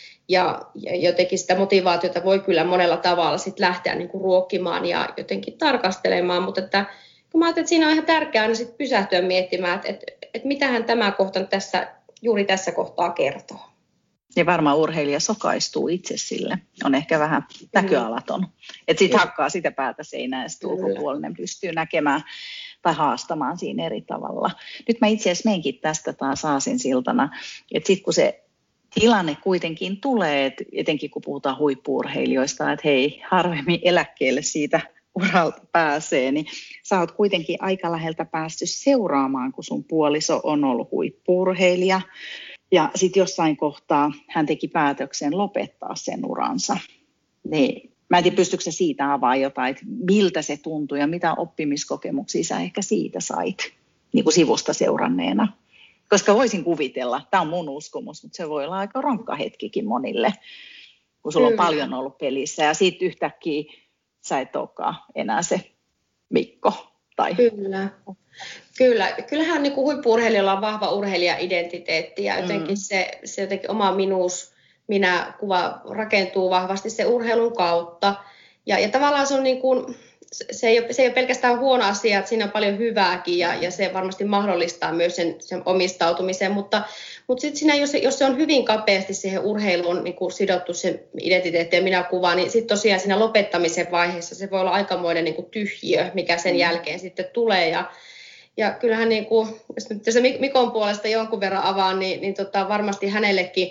Speaker 2: Ja, ja jotenkin sitä motivaatiota voi kyllä monella tavalla sit lähteä niin kuin ruokkimaan ja jotenkin tarkastelemaan, mutta että, kun mä ajattelen, että siinä on ihan tärkeää aina sit pysähtyä miettimään, että, että, että mitähän tämä kohta tässä juuri tässä kohtaa kertoo.
Speaker 1: Ja varmaan urheilija sokaistuu itse sille. On ehkä vähän näköalaton. Että sitten hakkaa sitä päätä seinään ja sitten ulkopuolinen pystyy näkemään tai haastamaan siinä eri tavalla. Nyt mä itse asiassa menenkin tästä taas aasinsiltana, että sitten kun se tilanne kuitenkin tulee, että etenkin kun puhutaan huippu-urheilijoista, että hei, harvemmin eläkkeelle siitä uralta pääsee, niin sä oot kuitenkin aika läheltä päästy seuraamaan, kun sun puoliso on ollut huippu-urheilija. Ja sitten jossain kohtaa hän teki päätöksen lopettaa sen uransa. Niin, mä en tiedä, pystyykö sä siitä avaa jotain, että miltä se tuntui ja mitä oppimiskokemuksia sä ehkä siitä sait niin kuin sivusta seuranneena. Koska voisin kuvitella, tämä on mun uskomus, mutta se voi olla aika rankka hetkikin monille, kun sulla Kyllä. on paljon ollut pelissä ja sitten yhtäkkiä sä et olekaan enää se Mikko. Tai...
Speaker 2: Kyllä. Kyllä. Kyllähän niin kuin huippu-urheilijalla on vahva urheilija-identiteetti ja jotenkin mm. se, se jotenkin oma minuus, minä kuva rakentuu vahvasti se urheilun kautta. Ja, ja tavallaan se on niin kuin, se ei, ole, se ei ole pelkästään huono asia, että siinä on paljon hyvääkin ja, ja se varmasti mahdollistaa myös sen, sen omistautumisen, mutta, mutta sitten siinä, jos, jos se on hyvin kapeasti siihen urheiluun niin kuin sidottu se identiteetti ja minäkuva, niin sitten tosiaan siinä lopettamisen vaiheessa se voi olla aikamoinen niin kuin tyhjiö, mikä sen jälkeen sitten tulee. Ja, ja kyllähän, niin kuin, jos nyt se Mikon puolesta jonkun verran avaan, niin, niin tota, varmasti hänellekin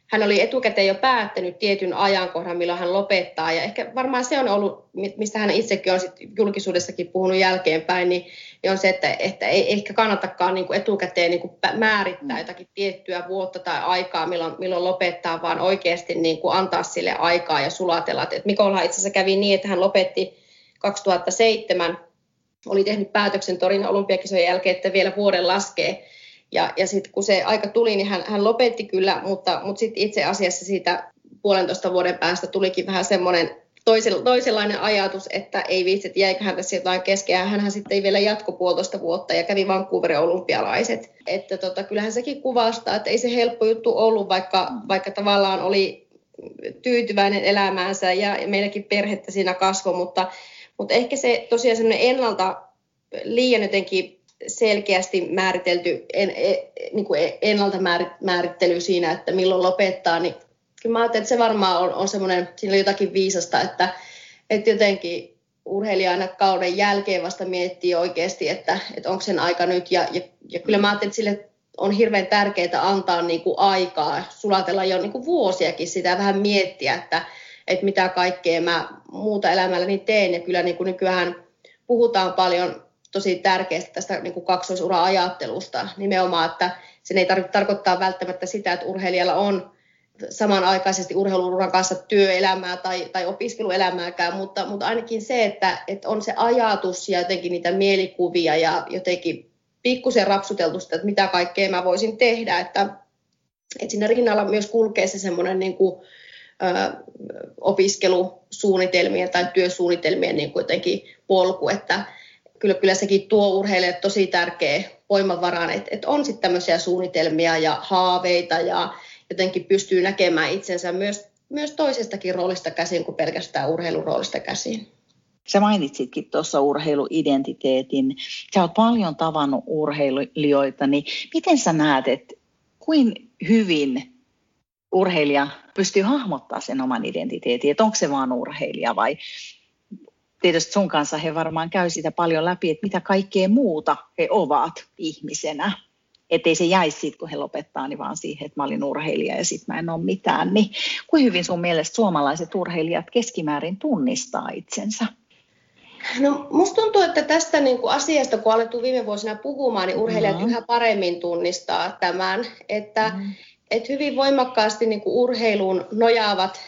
Speaker 2: hän oli etukäteen jo päättänyt tietyn ajankohdan, milloin hän lopettaa. Ja ehkä varmaan se on ollut, mistä hän itsekin on sit julkisuudessakin puhunut jälkeenpäin, niin on se, että, että ei ehkä kannatakaan niin kuin etukäteen niin kuin määrittää jotakin tiettyä vuotta tai aikaa, milloin, milloin lopettaa, vaan oikeasti niin kuin antaa sille aikaa ja sulatella. Et Mikolla itse asiassa kävi niin, että hän lopetti kaksituhattaseitsemän, oli tehnyt päätöksen Torinon olympiakisojen jälkeen, että vielä vuoden laskee. Ja, ja sitten kun se aika tuli, niin hän, hän lopetti kyllä, mutta, mutta sitten itse asiassa siitä puolentoista vuoden päästä tulikin vähän semmoinen toisenlainen ajatus, että ei viitsi, että jäiköhän tässä jotain kesken. Ja hänhän sitten vielä jatkoi puolitoista vuotta ja kävi Vancouverin olympialaiset. Että tota, kyllähän sekin kuvastaa, että ei se helppo juttu ollut, vaikka, vaikka tavallaan oli tyytyväinen elämäänsä ja meilläkin perhettä siinä kasvoi, mutta, mutta ehkä se tosiaan semmoinen ennalta liian jotenkin selkeästi määritelty, en, en, niin kuin ennalta määrittely siinä, että milloin lopettaa, niin kyllä mä ajattelen, että se varmaan on, on semmoinen, siinä on jotakin viisasta, että, että jotenkin urheilija aina kauden jälkeen vasta miettii oikeasti, että, että onko sen aika nyt, ja, ja, ja kyllä mä ajattelen, että sille on hirveän tärkeää antaa niin kuin aikaa, sulatella jo niin kuin vuosiakin sitä, vähän miettiä, että, että mitä kaikkea mä muuta elämälläni teen, ja kyllä niin kuin nykyään puhutaan paljon tosi tärkeästä tästä niin kuin kaksoisura-ajattelusta nimenomaan, että sen ei tarvitse tarkoittaa välttämättä sitä, että urheilijalla on samanaikaisesti urheiluuran kanssa työelämää tai, tai opiskeluelämääkään, mutta, mutta ainakin se, että, että on se ajatus ja jotenkin niitä mielikuvia ja jotenkin pikkusen rapsuteltu sitä, että mitä kaikkea mä voisin tehdä, että, että siinä rinnalla myös kulkee se semmoinen niin kuin, ö, opiskelusuunnitelmien tai työsuunnitelmien niin kuin jotenkin polku, että Kyllä, kyllä sekin tuo urheilijalle tosi tärkeä voimavaraan, että, että on sitten tämmöisiä suunnitelmia ja haaveita ja jotenkin pystyy näkemään itsensä myös, myös toisestakin roolista käsin kuin pelkästään urheiluroolista käsin.
Speaker 1: Sä mainitsitkin tuossa urheiluidentiteetin. Sä oot paljon tavannut urheilijoita, niin miten sä näet, että kuin hyvin urheilija pystyy hahmottamaan sen oman identiteetin, että onko se vaan urheilija vai... Tietysti sun kanssa he varmaan käy sitä paljon läpi, että mitä kaikkea muuta he ovat ihmisenä. Että ei se jäisi siitä, kun he lopettaa, niin vaan siihen, että mä olin urheilija ja sitten mä en ole mitään. Niin kuin hyvin sun mielestä suomalaiset urheilijat keskimäärin tunnistaa itsensä?
Speaker 2: No musta tuntuu, että tästä niin kuin asiasta, kun alettu viime vuosina puhumaan, niin urheilijat mm-hmm. yhä paremmin tunnistaa tämän, että mm-hmm. Et hyvin voimakkaasti niin kuin urheiluun nojaavat,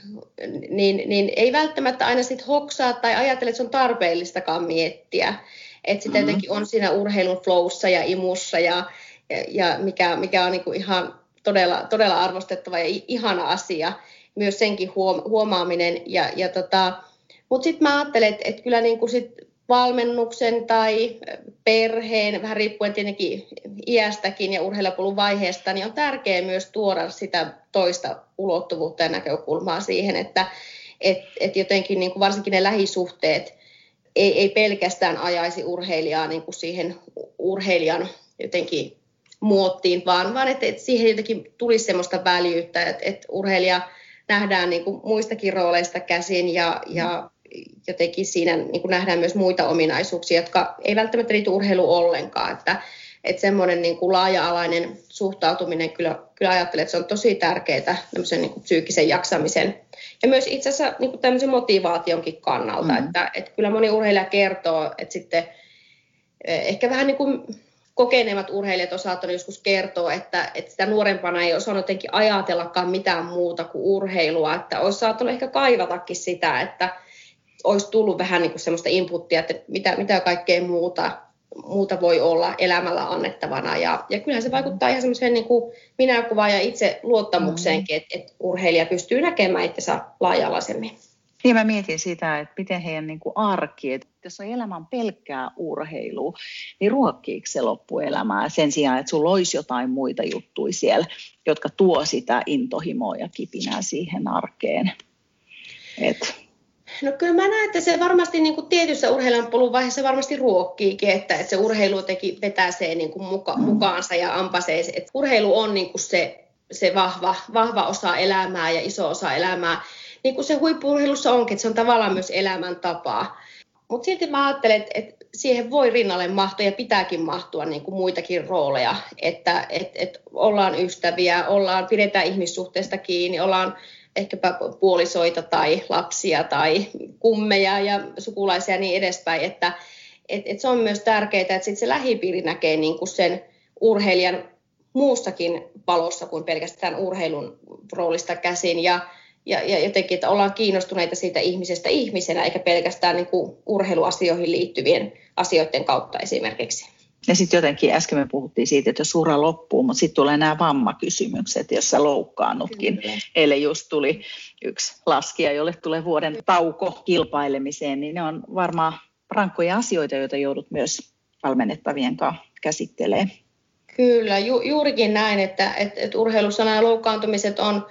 Speaker 2: niin, niin ei välttämättä aina sit hoksaa tai ajatella, että se on tarpeellistakaan miettiä. Että sitä mm-hmm. jotenkin on siinä urheilun flowssa ja imussa, ja, ja, ja mikä, mikä on niin kuin ihan todella, todella arvostettava ja ihana asia. Myös senkin huomaaminen. Ja, ja tota, mutta sitten mä ajattelen, että, että kyllä niin kuin sit valmennuksen tai perheen, vähän riippuen tietenkin iästäkin ja urheilupolun vaiheesta, niin on tärkeää myös tuoda sitä toista ulottuvuutta ja näkökulmaa siihen, että et, et jotenkin niin kuin varsinkin ne lähisuhteet ei, ei pelkästään ajaisi urheilijaa niin kuin siihen urheilijan jotenkin muottiin, vaan, vaan että et siihen jotenkin tulisi semmoista väljyyttä, että et urheilija nähdään niin kuin muistakin rooleista käsin ja, ja jotenkin siinä niin kuin nähdään myös muita ominaisuuksia, jotka ei välttämättä liity urheiluun ollenkaan. Että, että semmoinen niin kuin laaja-alainen suhtautuminen, kyllä, kyllä ajattelen, että se on tosi tärkeää tämmöisen niin kuin psyykkisen jaksamisen ja myös itse asiassa niin kuin tämmöisen motivaationkin kannalta. Mm-hmm. Että, että kyllä moni urheilija kertoo, että sitten ehkä vähän niin kuin kokeneemmat urheilijat on saattanut joskus kertoa, että, että sitä nuorempana ei osannut jotenkin ajatellakaan mitään muuta kuin urheilua, että olisi saattanut ehkä kaivatakin sitä, että olisi tullut vähän niin kuin semmoista inputtia, että mitä, mitä kaikkea muuta, muuta voi olla elämällä annettavana. Ja, ja kyllähän se vaikuttaa ihan semmoiseen niin kuin minäkuvaan ja itse luottamukseenkin, että, että urheilija pystyy näkemään itsensä laaja-alaisemmin.
Speaker 1: Niin mä mietin sitä, että miten heidän niin kuin arki, että jos on elämän pelkkää urheilua, niin ruokkiiko se loppuelämää sen sijaan, että sulla olisi jotain muita juttuja siellä, jotka tuo sitä intohimoa ja kipinää siihen arkeen. Et.
Speaker 2: No kyllä mä näen, että se varmasti niin kuin tietyssä urheilijan polun vaiheessa varmasti ruokkiikin, että, että se urheilu teki vetäsee niin kuin muka, mukaansa ja ampasee. Että urheilu on niin kuin se, se vahva, vahva osa elämää ja iso osa elämää. Niin kuin se huippu-urheilussa onkin, että se on tavallaan myös elämäntapaa. Mutta silti mä ajattelen, että, että siihen voi rinnalle mahtua ja pitääkin mahtua niin kuin muitakin rooleja, että et, et ollaan ystäviä, ollaan, pidetään ihmissuhteesta kiinni, ollaan ehkäpä puolisoita tai lapsia tai kummeja ja sukulaisia ja niin edespäin, että et, et se on myös tärkeää, että sit se lähipiiri näkee niin kuin sen urheilijan muussakin valossa kuin pelkästään urheilun roolista käsin ja Ja, ja jotenkin, että ollaan kiinnostuneita siitä ihmisestä ihmisenä, eikä pelkästään niin kuin urheiluasioihin liittyvien asioiden kautta esimerkiksi.
Speaker 1: Ja sitten jotenkin äsken me puhuttiin siitä, että jos ura loppuu, mutta sitten tulee nämä vammakysymykset, jos sä loukkaannutkin. Kyllä. Eilen just tuli yksi laskija, jolle tulee vuoden tauko kilpailemiseen, niin ne on varmaan rankkoja asioita, joita joudut myös valmennettavien kanssa käsittelemään.
Speaker 2: Kyllä, ju, juurikin näin, että et, et urheilussa nämä loukkaantumiset on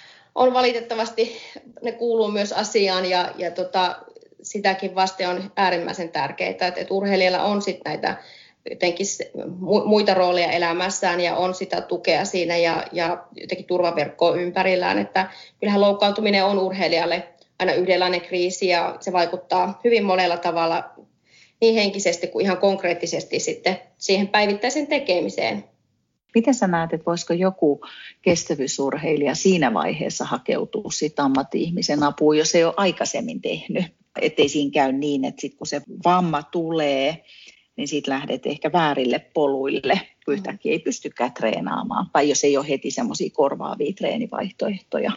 Speaker 2: On valitettavasti, ne kuuluu myös asiaan ja, ja tota, sitäkin vasten on äärimmäisen tärkeää, että, että urheilijalla on sit näitä jotenkin muita rooleja elämässään ja on sitä tukea siinä ja, ja jotenkin turvaverkkoa ympärillään, että kyllähän loukkaantuminen on urheilijalle aina yhdenlainen kriisi ja se vaikuttaa hyvin monella tavalla niin henkisesti kuin ihan konkreettisesti sitten siihen päivittäisen tekemiseen.
Speaker 1: Miten sä näet, että voisiko joku kestävyysurheilija siinä vaiheessa hakeutua sit ammatti-ihmisen apuun, jos ei ole aikaisemmin tehnyt? Ettei siinä käy niin, että sit kun se vamma tulee, niin siitä lähdet ehkä väärille poluille, kun yhtäkkiä ei pystykään treenaamaan. Tai jos ei ole heti semmoisia korvaavia treenivaihtoehtoja.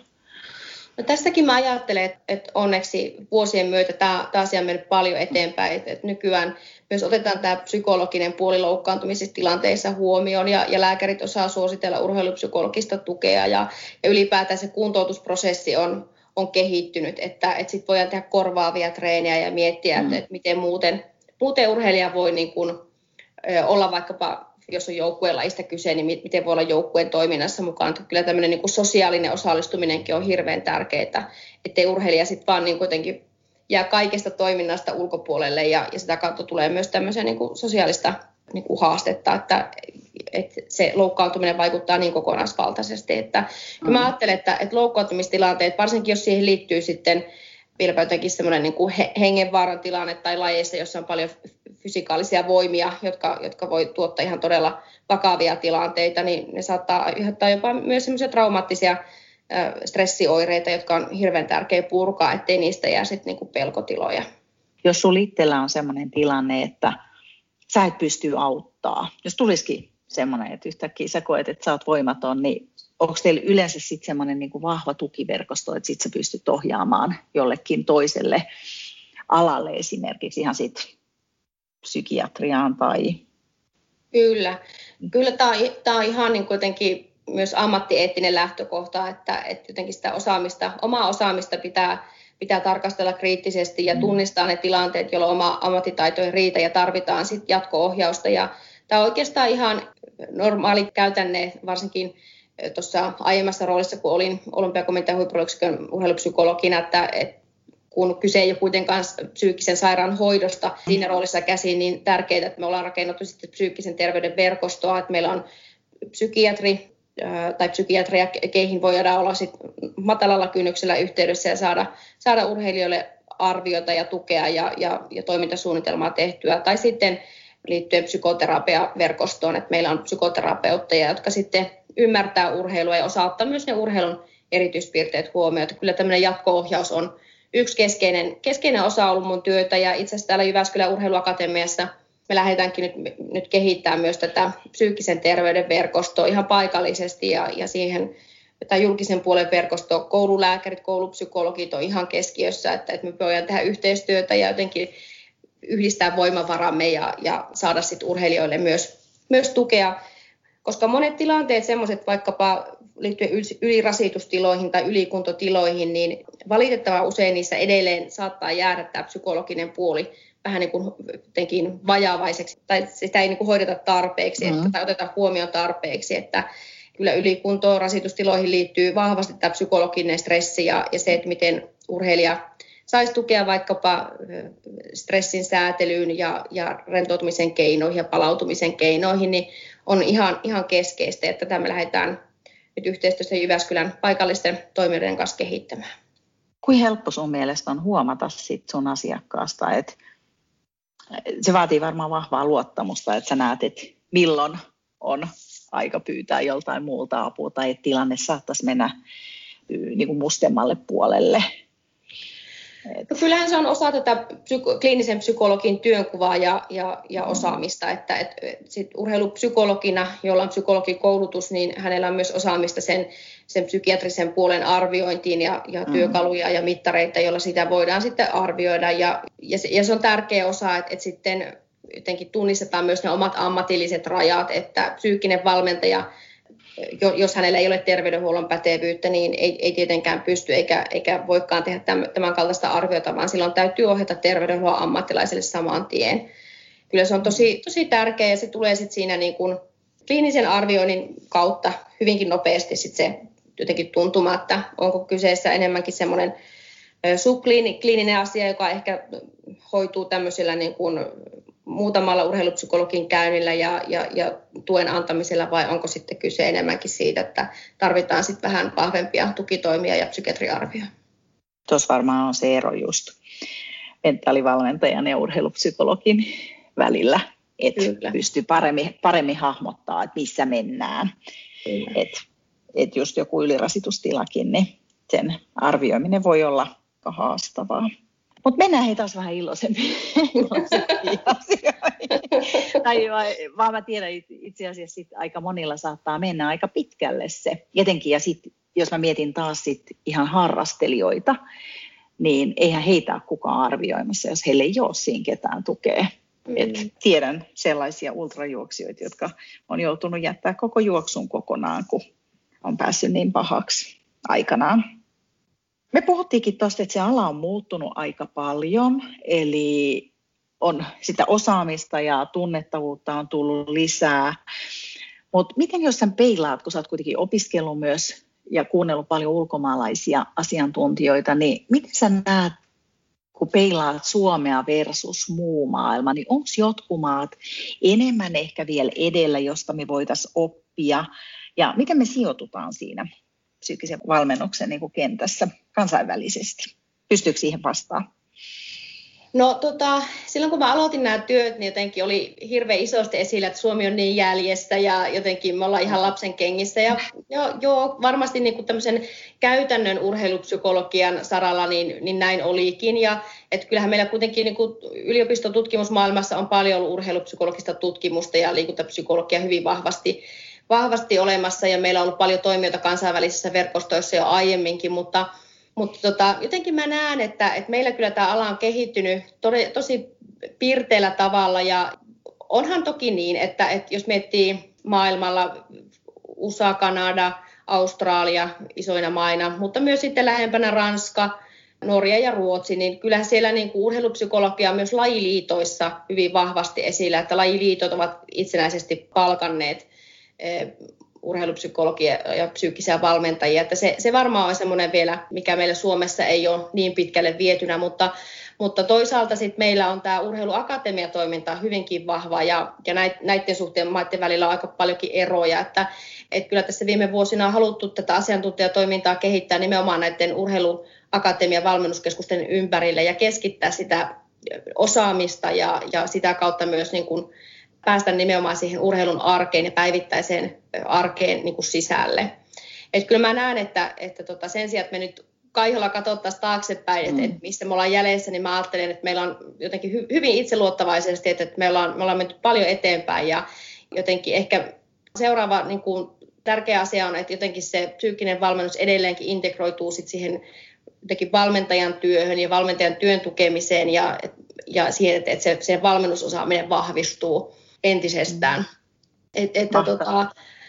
Speaker 2: No tästäkin mä ajattelen, että onneksi vuosien myötä tämä, tämä asia on mennyt paljon eteenpäin. Että nykyään myös otetaan tämä psykologinen puoli loukkaantumisissa tilanteissa huomioon ja, ja lääkärit osaa suositella urheilupsykologista tukea ja, ja ylipäätään se kuntoutusprosessi on, on kehittynyt, että, että sitten voidaan tehdä korvaavia treenejä ja miettiä, mm. että, että miten muuten, muuten urheilija voi niin kuin, ö, olla vaikkapa, jos on joukkueen lajista kyse, niin miten voi olla joukkueen toiminnassa mukaan. Kyllä tämmöinen niin kuin sosiaalinen osallistuminenkin on hirveän tärkeää, ettei urheilija sitten vaan niin kuitenkin jää kaikesta toiminnasta ulkopuolelle ja, ja sitä kautta tulee myös tämmöisiä niin kuin sosiaalista niin kuin haastetta, että, että se loukkaantuminen vaikuttaa niin kokonaisvaltaisesti. Että, mm. Mä ajattelen, että, että loukkaantumistilanteet, varsinkin jos siihen liittyy sitten vieläpä jotenkin semmoinen niin kuin hengenvaaran tilanne tai lajeissa, jossa on paljon fysikaalisia voimia, jotka, jotka voi tuottaa ihan todella vakavia tilanteita, niin ne saattaa aiheuttaa jopa myös semmoisia traumaattisia stressioireita, jotka on hirveän tärkeä purkaa, ettei niistä jää sitten niinku pelkotiloja.
Speaker 1: Jos sulla itsellä on sellainen tilanne, että sä et pysty auttaa, jos tulisikin semmoinen, että yhtäkkiä sä koet, että sä oot voimaton, niin onko teillä yleensä sitten semmoinen niinku vahva tukiverkosto, että sit sä pystyt ohjaamaan jollekin toiselle alalle esimerkiksi ihan sit psykiatriaan tai...
Speaker 2: Kyllä, kyllä tämä on, tää on ihan niin kuitenkin myös ammattieettinen lähtökohta, että, että jotenkin sitä osaamista, omaa osaamista pitää, pitää tarkastella kriittisesti ja tunnistaa ne tilanteet, jolloin oma ammattitaito ei riitä ja tarvitaan sitten jatko-ohjausta. Ja tämä on oikeastaan ihan normaali käytänne, varsinkin tuossa aiemmassa roolissa, kun olin olympiakomitean huippuyksikön urheilupsykologina, että, että kun kyse ei ole kuitenkaan psyykkisen sairaan hoidosta siinä roolissa käsin, niin tärkeää, että me ollaan rakennettu sitten psyykkisen terveyden verkostoa, että meillä on psykiatri tai psykiatria, keihin voidaan olla sit matalalla kynnyksellä yhteydessä ja saada, saada urheilijoille arviota ja tukea ja, ja, ja toimintasuunnitelmaa tehtyä. Tai sitten liittyen psykoterapiaverkostoon, että meillä on psykoterapeutteja, jotka sitten ymmärtää urheilua ja osaa ottaa myös ne urheilun erityispiirteet huomioon. Kyllä tämmöinen jatko-ohjaus on yksi keskeinen, keskeinen osa ollut mun työtä ja itse asiassa täällä Jyväskylän urheiluakatemiassa me lähdetäänkin nyt, nyt kehittämään myös tätä psyykkisen terveyden verkostoa ihan paikallisesti ja, ja siihen tätä julkisen puolen verkostoa, koululääkärit, koulupsykologit on ihan keskiössä, että, että me voidaan tehdä yhteistyötä ja jotenkin yhdistää voimavaramme ja, ja saada sitten urheilijoille myös, myös tukea, koska monet tilanteet, semmoiset vaikkapa liittyen ylirasitustiloihin tai ylikuntotiloihin, niin valitettavan usein niissä edelleen saattaa jäädä tämä psykologinen puoli vähän niin kuin jotenkin vajavaiseksi, tai sitä ei niin kuin hoideta tarpeeksi, mm. että, tai oteta huomioon tarpeeksi, että kyllä ylikuntoon rasitustiloihin liittyy vahvasti tämä psykologinen stressi ja, ja se, että miten urheilija saisi tukea vaikkapa stressin säätelyyn ja, ja rentoutumisen keinoihin ja palautumisen keinoihin, niin on ihan, ihan keskeistä, että tätä me lähdetään nyt yhteistyössä Jyväskylän paikallisten toimijoiden kanssa kehittämään.
Speaker 1: Kuinka helppo sun mielestä on huomata sit sun asiakkaasta, että se vaatii varmaan vahvaa luottamusta, että sä näet, että milloin on aika pyytää joltain muulta apua tai että tilanne saattaisi mennä niin kuin mustemmalle puolelle.
Speaker 2: No kyllähän se on osa tätä psyko- kliinisen psykologin työnkuvaa ja, ja, ja osaamista, että et, sit urheilupsykologina, jolla on psykologikoulutus, niin hänellä on myös osaamista sen, sen psykiatrisen puolen arviointiin ja, ja työkaluja ja mittareita, joilla sitä voidaan sitten arvioida. Ja, ja, se, ja se on tärkeä osa, että, että sitten jotenkin tunnistetaan myös ne omat ammatilliset rajat, että psyykkinen valmentaja, jos hänellä ei ole terveydenhuollon pätevyyttä, niin ei, ei tietenkään pysty eikä, eikä voikaan tehdä tämän kaltaista arviota, vaan silloin täytyy ohjata terveydenhuollon ammattilaiselle saman tien. Kyllä se on tosi, tosi tärkeä ja se tulee sitten siinä niin kuin kliinisen arvioinnin kautta hyvinkin nopeasti sit se jotenkin tuntuma, että onko kyseessä enemmänkin semmoinen subkliininen asia, joka ehkä hoituu tämmöisellä niin kuin muutamalla urheilupsykologin käynnillä ja, ja, ja tuen antamisella, vai onko sitten kyse enemmänkin siitä, että tarvitaan sitten vähän vahvempia tukitoimia ja psykiatriarvioa?
Speaker 1: Tuossa varmaan on se ero just mentaalivalmentajan ja urheilupsykologin välillä, että pystyy paremmin, paremmin hahmottaa, että missä mennään. Että et just joku ylirasitustilakin, niin sen arvioiminen voi olla haastavaa. Mutta mennään hei taas vähän iloisempiin, iloisempiin asioihin. Tai vaan mä tiedän, itse asiassa sit aika monilla saattaa mennä aika pitkälle se. Jotenkin, ja sit, jos mä mietin taas sit ihan harrastelijoita, niin eihän heitä ole kukaan arvioimassa, jos heille ei ole siinä ketään tukea. Mm. Et tiedän sellaisia ultrajuoksijoita, jotka on joutunut jättää koko juoksun kokonaan, kun on päässyt niin pahaksi aikanaan. Me puhuttiinkin tuosta, että se ala on muuttunut aika paljon, eli on sitä osaamista ja tunnettavuutta on tullut lisää. Mutta miten jos sä peilaat, kun sä oot kuitenkin opiskellut myös ja kuunnellut paljon ulkomaalaisia asiantuntijoita, niin miten sä näet, kun peilaat Suomea versus muu maailma, niin onko jotkut maat enemmän ehkä vielä edellä, josta me voitaisiin oppia, ja miten me sijoitutaan siinä psyykkisen valmennuksen niin kuin kentässä kansainvälisesti? Pystyykö siihen vastaamaan?
Speaker 2: No tota, silloin kun mä aloitin nämä työt, niin jotenkin oli hirveän isosti esillä, että Suomi on niin jäljessä ja jotenkin me ollaan ihan lapsen kengissä. Ja joo, joo varmasti niin kuin tämmöisen käytännön urheilupsykologian saralla niin, niin näin olikin. Ja että kyllähän meillä kuitenkin niin kuin yliopistotutkimusmaailmassa on paljon ollut urheilupsykologista tutkimusta ja liikuntapsykologia hyvin vahvasti vahvasti olemassa ja meillä on ollut paljon toimijoita kansainvälisissä verkostoissa jo aiemminkin, mutta, mutta tota, jotenkin mä näen, että, että meillä kyllä tämä ala on kehittynyt tosi, tosi pirteällä tavalla ja onhan toki niin, että, että jos miettii maailmalla U S A, Kanada, Australia isoina maina, mutta myös sitten lähempänä Ranska, Norja ja Ruotsi, niin kyllähän siellä niin kuin urheilupsykologia on myös lajiliitoissa hyvin vahvasti esillä, että lajiliitot ovat itsenäisesti palkanneet urheilupsykologia ja psyykkisiä valmentajia, että se, se varmaan on semmoinen vielä, mikä meillä Suomessa ei ole niin pitkälle vietynä, mutta, mutta toisaalta sitten meillä on tämä urheiluakatemiatoiminta hyvinkin vahva ja, ja näiden suhteen maiden välillä on aika paljonkin eroja, että, että kyllä tässä viime vuosina on haluttu tätä asiantuntijatoimintaa kehittää nimenomaan näiden urheiluakatemian valmennuskeskusten ympärille ja keskittää sitä osaamista ja, ja sitä kautta myös niin kuin päästä nimenomaan siihen urheilun arkeen ja päivittäiseen arkeen niin kuin sisälle. Et kyllä mä näen, että, että tota sen sijaan, että me nyt kaiholla katsottaisiin taaksepäin, että, mm. että missä me ollaan jäljessä, niin mä ajattelen, että meillä on jotenkin hy, hyvin itseluottavaisesti, että, että me, ollaan, me ollaan menty paljon eteenpäin ja jotenkin ehkä seuraava niin kuin tärkeä asia on, että jotenkin se psyykkinen valmennus edelleenkin integroituu sit siihen jotenkin valmentajan työhön ja valmentajan työn tukemiseen ja, ja siihen, että, että se, se valmennusosaaminen vahvistuu entisestään. Mm. Et, että, tota,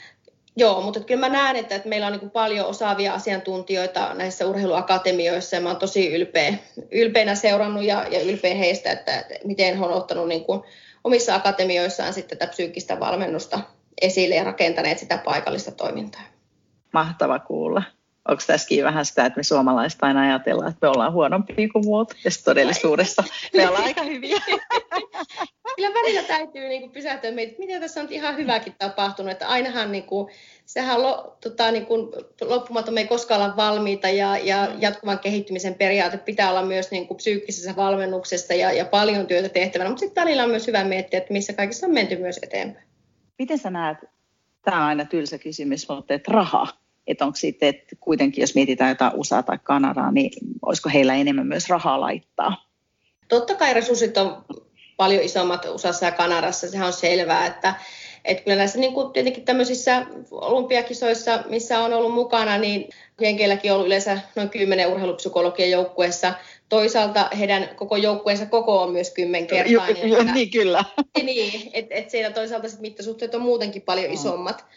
Speaker 2: joo, mutta kyllä mä näen, että, että meillä on niin kuin paljon osaavia asiantuntijoita näissä urheiluakatemioissa ja mä oon tosi ylpeä, ylpeänä seurannut ja, ja ylpeä heistä, että, että miten he on ottanut niin kuin omissa akatemioissaan sitten tätä psyykkistä valmennusta esille ja rakentaneet sitä paikallista toimintaa.
Speaker 1: Mahtava kuulla. Onko tässäkin vähän sitä, että me suomalaiset aina ajatellaan, että me ollaan huonompia kuin muut, ja todellisuudessa me ollaan aika hyviä.
Speaker 2: kyllä välillä täytyy niin kuin pysähtyä meitä, että miten tässä on ihan hyväkin tapahtunut, että ainahan niin kuin, sehän lo, tota, niin kuin, loppumaton me ei koskaan olla valmiita ja, ja jatkuvan kehittymisen periaate pitää olla myös niin kuin psyykkisessä valmennuksessa ja, ja paljon työtä tehtävänä, mutta sitten välillä on myös hyvä miettiä, että missä kaikissa on menty myös eteenpäin.
Speaker 1: Miten sä näet, tämä on aina tylsä kysymys, mutta että raha, että onko sitten, että kuitenkin jos mietitään jotain U S A tai Kanadaa, niin olisiko heillä enemmän myös rahaa laittaa?
Speaker 2: Totta kai resurssit on paljon isommat U S A:ssa ja Kanadassa, sehän on selvää, että, että kyllä näissä niin kuin tietenkin tämmöisissä olympiakisoissa, missä on ollut mukana, niin Jenkeilläkin on ollut yleensä noin kymmenen urheilupsykologian joukkueessa. Toisaalta heidän koko joukkueensa koko on myös kymmenkertainen.
Speaker 1: Joo, niin kyllä.
Speaker 2: Niin, että et siellä toisaalta sit mittasuhteet on muutenkin paljon isommat.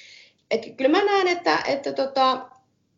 Speaker 2: Et kyllä mä näen, että, että tota,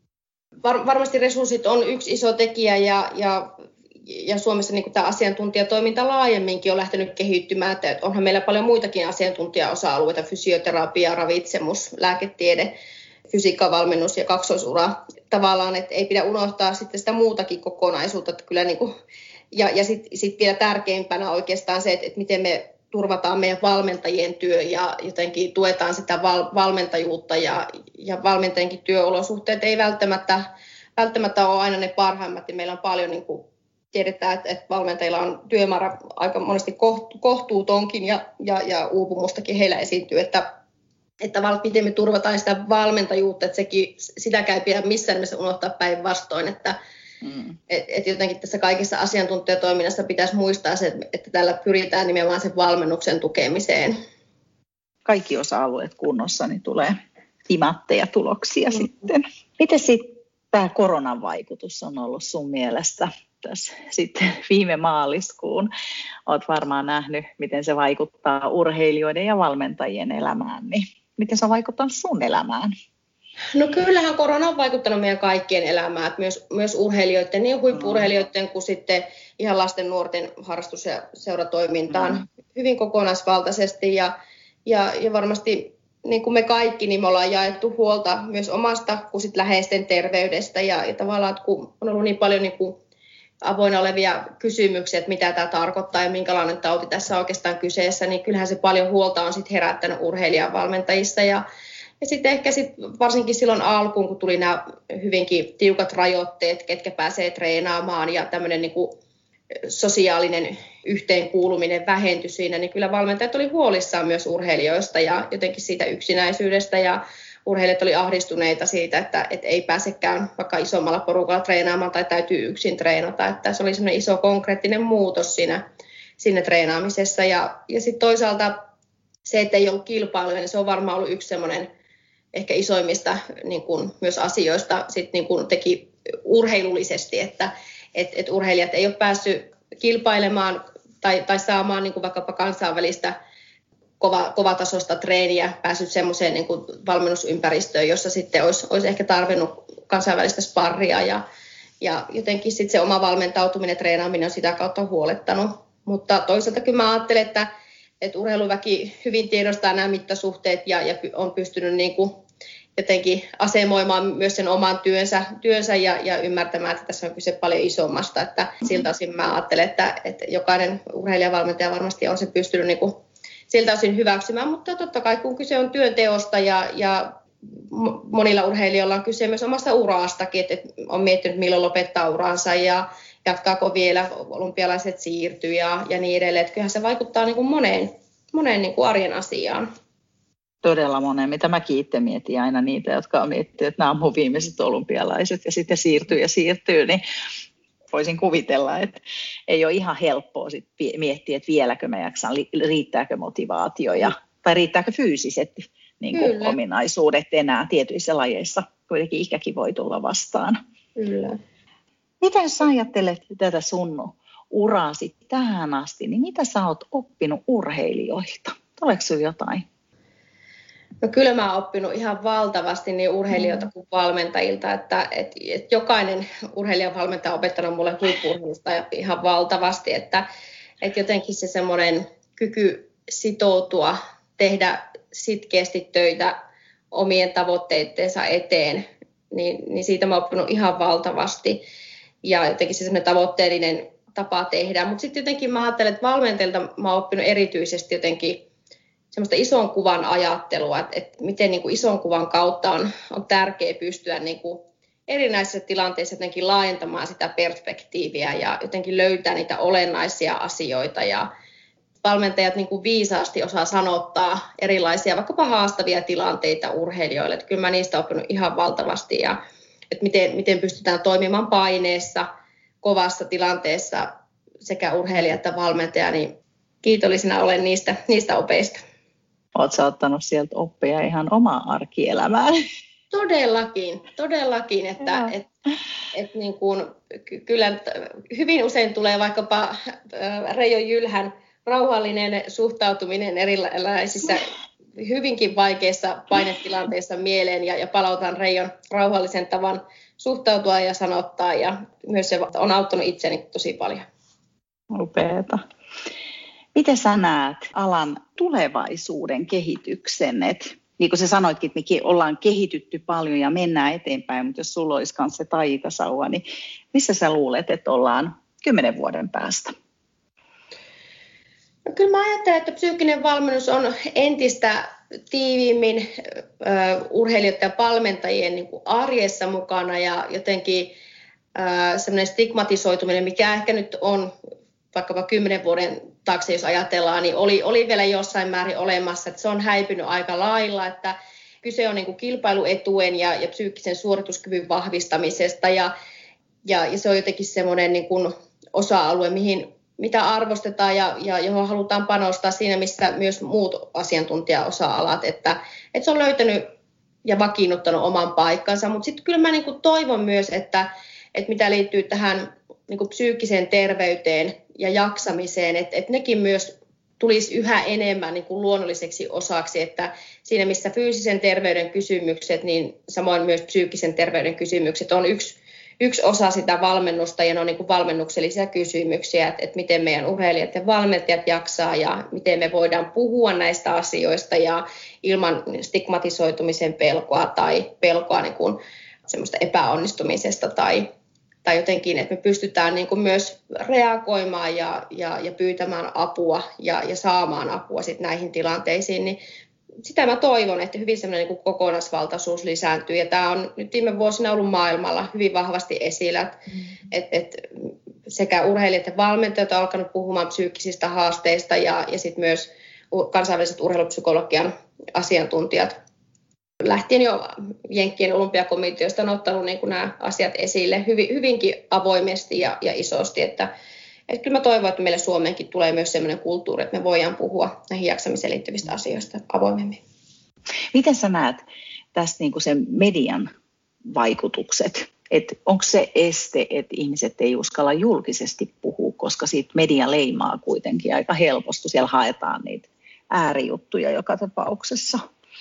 Speaker 2: var, varmasti resurssit on yksi iso tekijä ja, ja, ja Suomessa niin tämä asiantuntijatoiminta laajemminkin on lähtenyt kehittymään. Että onhan meillä paljon muitakin asiantuntijaosa-alueita, fysioterapia, ravitsemus, lääketiede, fysiikkavalmennus ja kaksoisura. Tavallaan, että ei pidä unohtaa sitten sitä muutakin kokonaisuutta. Että kyllä niin kuin, ja ja sitten sit vielä tärkeimpänä oikeastaan se, että, että miten me turvataan meidän valmentajien työ ja jotenkin tuetaan sitä val, valmentajuutta ja, ja valmentajienkin työolosuhteet ei välttämättä, välttämättä ole aina ne parhaimmat. Ja meillä on paljon, niin kuin tiedetään, että, että valmentajilla on työmäärä aika monesti kohtuutonkin ja, ja, ja uupumustakin heillä esiintyy, että, että miten me turvataan sitä valmentajuutta, että sekin, sitä käy pidä missään nimessä unohtaa päinvastoin, että Mm. Et, et jotenkin tässä kaikessa asiantuntijatoiminnassa pitäisi muistaa se, että tällä pyritään nimenomaan sen valmennuksen tukemiseen.
Speaker 1: Kaikki osa-alueet kunnossa, niin tulee timantteja tuloksia mm. sitten. Miten sitten tämä koronan vaikutus on ollut sun mielestä tässä sitten viime maaliskuun? Olet varmaan nähnyt, miten se vaikuttaa urheilijoiden ja valmentajien elämään. Niin miten se on vaikuttanut sun elämään?
Speaker 2: No kyllähän korona on vaikuttanut meidän kaikkien elämään, että myös, myös urheilijoiden, niin huippu-urheilijoiden kuin sitten ihan lasten nuorten harrastus- ja seuratoimintaan mm. hyvin kokonaisvaltaisesti. Ja, ja, ja varmasti niin kuin me kaikki, niin me ollaan jaettu huolta myös omasta kuin sit läheisten terveydestä. Ja, ja tavallaan, että kun on ollut niin paljon niin kuin avoinna olevia kysymyksiä, että mitä tämä tarkoittaa ja minkälainen tauti tässä on oikeastaan kyseessä, niin kyllähän se paljon huolta on sit herättänyt urheilijan valmentajista. Ja Ja sitten ehkä sit varsinkin silloin alkuun, kun tuli nämä hyvinkin tiukat rajoitteet, ketkä pääsee treenaamaan ja tämmöinen niinku sosiaalinen yhteenkuuluminen vähentyi siinä, niin kyllä valmentajat oli huolissaan myös urheilijoista ja jotenkin siitä yksinäisyydestä ja urheilijat oli ahdistuneita siitä, että, että ei pääsekään vaikka isommalla porukalla treenaamaan tai täytyy yksin treenata, että se oli semmoinen iso konkreettinen muutos siinä, siinä treenaamisessa ja, ja sitten toisaalta se, että ei ollut kilpailuja, niin se on varmaan ollut yksi semmoinen ehkä isoimmista niin kuin myös asioista sit niin kuin teki urheilullisesti, että et, et urheilijat ei ole päässyt kilpailemaan tai, tai saamaan niin kuin vaikkapa kansainvälistä kova, kovatasosta treeniä, päässyt semmoiseen niin kuin valmennusympäristöön, jossa sitten olisi, olisi ehkä tarvinnut kansainvälistä sparria ja, ja jotenkin sitten se oma valmentautuminen, treenaaminen on sitä kautta huolettanut. Mutta toisaalta kyllä mä ajattelen, että että urheiluväki hyvin tiedostaa nämä mittasuhteet ja, ja on pystynyt niin kuin jotenkin asemoimaan myös sen oman työnsä, työnsä ja, ja ymmärtämään, että tässä on kyse paljon isommasta. Että siltä osin mä ajattelen, että, että jokainen urheilijavalmentaja varmasti on se pystynyt niin kuin siltä osin hyväksymään, mutta totta kai kun kyse on työnteosta ja, ja monilla urheilijoilla on kyse myös omasta uraastakin, että on miettinyt milloin lopettaa uraansa ja jatkaako vielä, olympialaiset siirtyy ja, ja niin edelleen. Että kyllähän se vaikuttaa niin kuin moneen, moneen niin kuin arjen asiaan.
Speaker 1: Todella moneen, mitä mäkin itse mietin aina niitä, jotka on miettinyt, että nämä on mun viimeiset olympialaiset ja sitten siirtyy ja siirtyy, niin voisin kuvitella, että ei ole ihan helppoa sit miettiä, että vieläkö mä jaksan, riittääkö motivaatio ja, tai riittääkö fyysiset niin kuin ominaisuudet enää tietyissä lajeissa. Kuitenkin ikäkin voi tulla vastaan.
Speaker 2: Kyllä.
Speaker 1: Mitä jos ajattelet tätä sun uraasi tähän asti, niin mitä sä oot oppinut urheilijoilta? Tuleeko sinulla jotain?
Speaker 2: No kyllä mä oon oppinut ihan valtavasti niin urheilijoilta kuin valmentajilta, että, että, että jokainen urheilijavalmentaja on opettanut mulle huippu-urheilusta ihan valtavasti, että, että jotenkin se semmoinen kyky sitoutua, tehdä sitkeästi töitä omien tavoitteidensa eteen, niin, niin siitä mä oon oppinut ihan valtavasti. Ja jotenkin se semmoinen tavoitteellinen, tapa tehdä. Mutta sitten jotenkin mä ajattelen, että valmentajilta mä oon oppinut erityisesti jotenkin semmoista ison kuvan ajattelua, että, että miten niin kuin ison kuvan kautta on, on tärkeää pystyä niin kuin erinäisissä tilanteissa jotenkin laajentamaan sitä perspektiiviä ja jotenkin löytää niitä olennaisia asioita. Ja valmentajat niin kuin viisaasti osaa sanottaa erilaisia vaikkapa haastavia tilanteita urheilijoille. Että kyllä mä niistä olen oppinut ihan valtavasti ja että miten, miten pystytään toimimaan paineessa, kovassa tilanteessa sekä urheilija että valmentaja, niin kiitollisena olen niistä, niistä opeista.
Speaker 1: Oletko ottanut sieltä oppia ihan omaan arkielämään?
Speaker 2: Todellakin, todellakin, että et, et niin kuin, kyllä hyvin usein tulee vaikkapa Reijo Jylhän rauhallinen suhtautuminen erilaisissa hyvinkin vaikeissa painetilanteissa mieleen ja, ja palautan Reijon rauhallisen tavan suhtautua ja sanottaa ja myös se on auttanut itseni tosi paljon.
Speaker 1: Upeeta. Miten sä näet alan tulevaisuuden kehityksen? Et, niin kuin sä sanoitkin, että me ollaan kehitytty paljon ja mennään eteenpäin, mutta jos sulla olisi myös se taikasauva, niin missä sä luulet, että ollaan kymmenen vuoden päästä?
Speaker 2: No, kyllä mä ajattelen, että psyykkinen valmennus on entistä tiiviimmin uh, urheilijoiden ja valmentajien niin kuin arjessa mukana ja jotenkin uh, semmoinen stigmatisoituminen, mikä ehkä nyt on vaikkapa kymmenen vuoden taakse, jos ajatellaan, niin oli, oli vielä jossain määrin olemassa, että se on häipynyt aika lailla, että kyse on niin kuin kilpailuetuen ja, ja psyykkisen suorituskyvyn vahvistamisesta ja, ja, ja se on jotenkin semmoinen niin kuin osa-alue, mihin, mitä arvostetaan ja, ja johon halutaan panostaa siinä, missä myös muut asiantuntija-osa-alat, että, että se on löytänyt ja vakiinnuttanut oman paikkansa, mutta sitten kyllä mä niin kuin toivon myös, että, että mitä liittyy tähän niin kuin psyykkiseen terveyteen ja jaksamiseen, että, että nekin myös tulisi yhä enemmän niin kuin luonnolliseksi osaksi, että siinä missä fyysisen terveyden kysymykset, niin samoin myös psyykkisen terveyden kysymykset on yksi, yksi osa sitä valmennusta ja ne on niin kuin valmennuksellisia kysymyksiä, että, että miten meidän urheilijat ja valmentajat jaksaa ja miten me voidaan puhua näistä asioista ja ilman stigmatisoitumisen pelkoa tai pelkoa niin kuin semmoista epäonnistumisesta tai tai jotenkin, että me pystytään niin kuin myös reagoimaan ja, ja, ja pyytämään apua ja, ja saamaan apua sit näihin tilanteisiin, niin sitä mä toivon, että hyvin semmoinen niin kuin kokonaisvaltaisuus lisääntyy. Ja tämä on nyt viime vuosina ollut maailmalla hyvin vahvasti esillä, että mm. et, et sekä urheilijat ja valmentajat ovat alkanut puhumaan psyykkisistä haasteista ja, ja sitten myös kansainväliset urheilupsykologian asiantuntijat lähtien jo Jenkkien olympiakomiteosta on ottanut niin kuin nämä asiat esille hyvin, hyvinkin avoimesti ja, ja isosti. Että, että kyllä mä toivon, että meille Suomeenkin tulee myös sellainen kulttuuri, että me voidaan puhua näihin jaksamiseen liittyvistä asioista avoimemmin.
Speaker 1: Miten sä näet tästä niin kuin sen median vaikutukset? Että onko se este, että ihmiset ei uskalla julkisesti puhua, koska siitä media leimaa kuitenkin aika helposti. Siellä haetaan niitä äärijuttuja joka tapauksessa.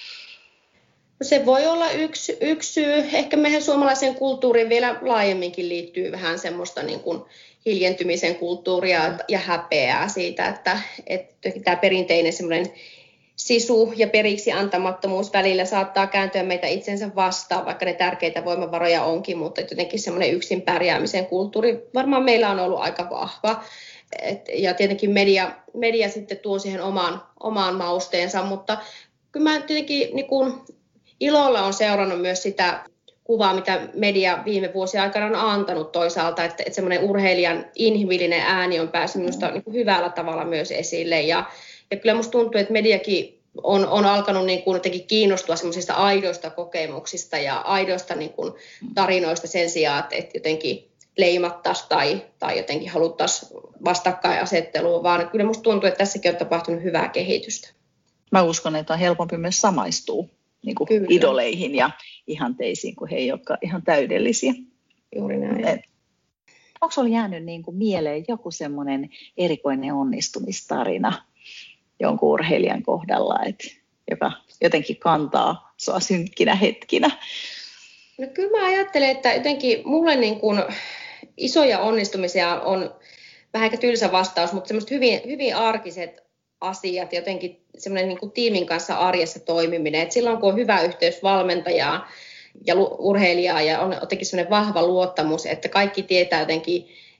Speaker 2: Se voi olla yksi, yksi syy. Ehkä meidän suomalaisen kulttuuriin vielä laajemminkin liittyy vähän semmoista niin kuin hiljentymisen kulttuuria ja häpeää siitä, että, että tämä perinteinen semmoinen sisu ja periksi antamattomuus välillä saattaa kääntyä meitä itsensä vastaan, vaikka ne tärkeitä voimavaroja onkin, mutta jotenkin semmoinen yksin pärjäämisen kulttuuri varmaan meillä on ollut aika vahva. Et, ja tietenkin media, media sitten tuo siihen omaan, omaan mausteensa, mutta kyllä mä tietenkin niin kuin ilolla on seurannut myös sitä kuvaa, mitä media viime vuosien aikana on antanut toisaalta, että, että semmoinen urheilijan inhimillinen ääni on päässyt minusta niin kuin hyvällä tavalla myös esille. Ja, ja kyllä musta tuntuu, että mediakin on, on alkanut niin kuin jotenkin kiinnostua semmoisista aidoista kokemuksista ja aidoista niin kuin tarinoista sen sijaan, että, että jotenkin leimattaisiin tai, tai jotenkin haluttaisiin vastakkainasettelua, vaan kyllä musta tuntuu, että tässäkin on tapahtunut hyvää kehitystä.
Speaker 1: Mä uskon, että on helpompi myös samaistua niin kuin idoleihin ja ihanteisiin, kun he eivät olekaan ihan täydellisiä.
Speaker 2: Juuri näin.
Speaker 1: Et, onko sinulla jäänyt niin kuin mieleen joku semmoinen erikoinen onnistumistarina jonkun urheilijan kohdalla, et, joka jotenkin kantaa sua synkkinä hetkinä?
Speaker 2: No kyllä mä ajattelen, että jotenkin mulle niin kuin isoja onnistumisia on vähän ehkä tylsä vastaus, mutta semmoiset hyvin, hyvin arkiset asiat, jotenkin semmoinen niin kuin tiimin kanssa arjessa toimiminen. Et silloin kun on hyvä yhteys valmentajaan ja urheilijaa ja on jotenkin semmoinen vahva luottamus, että kaikki tietää jotenkin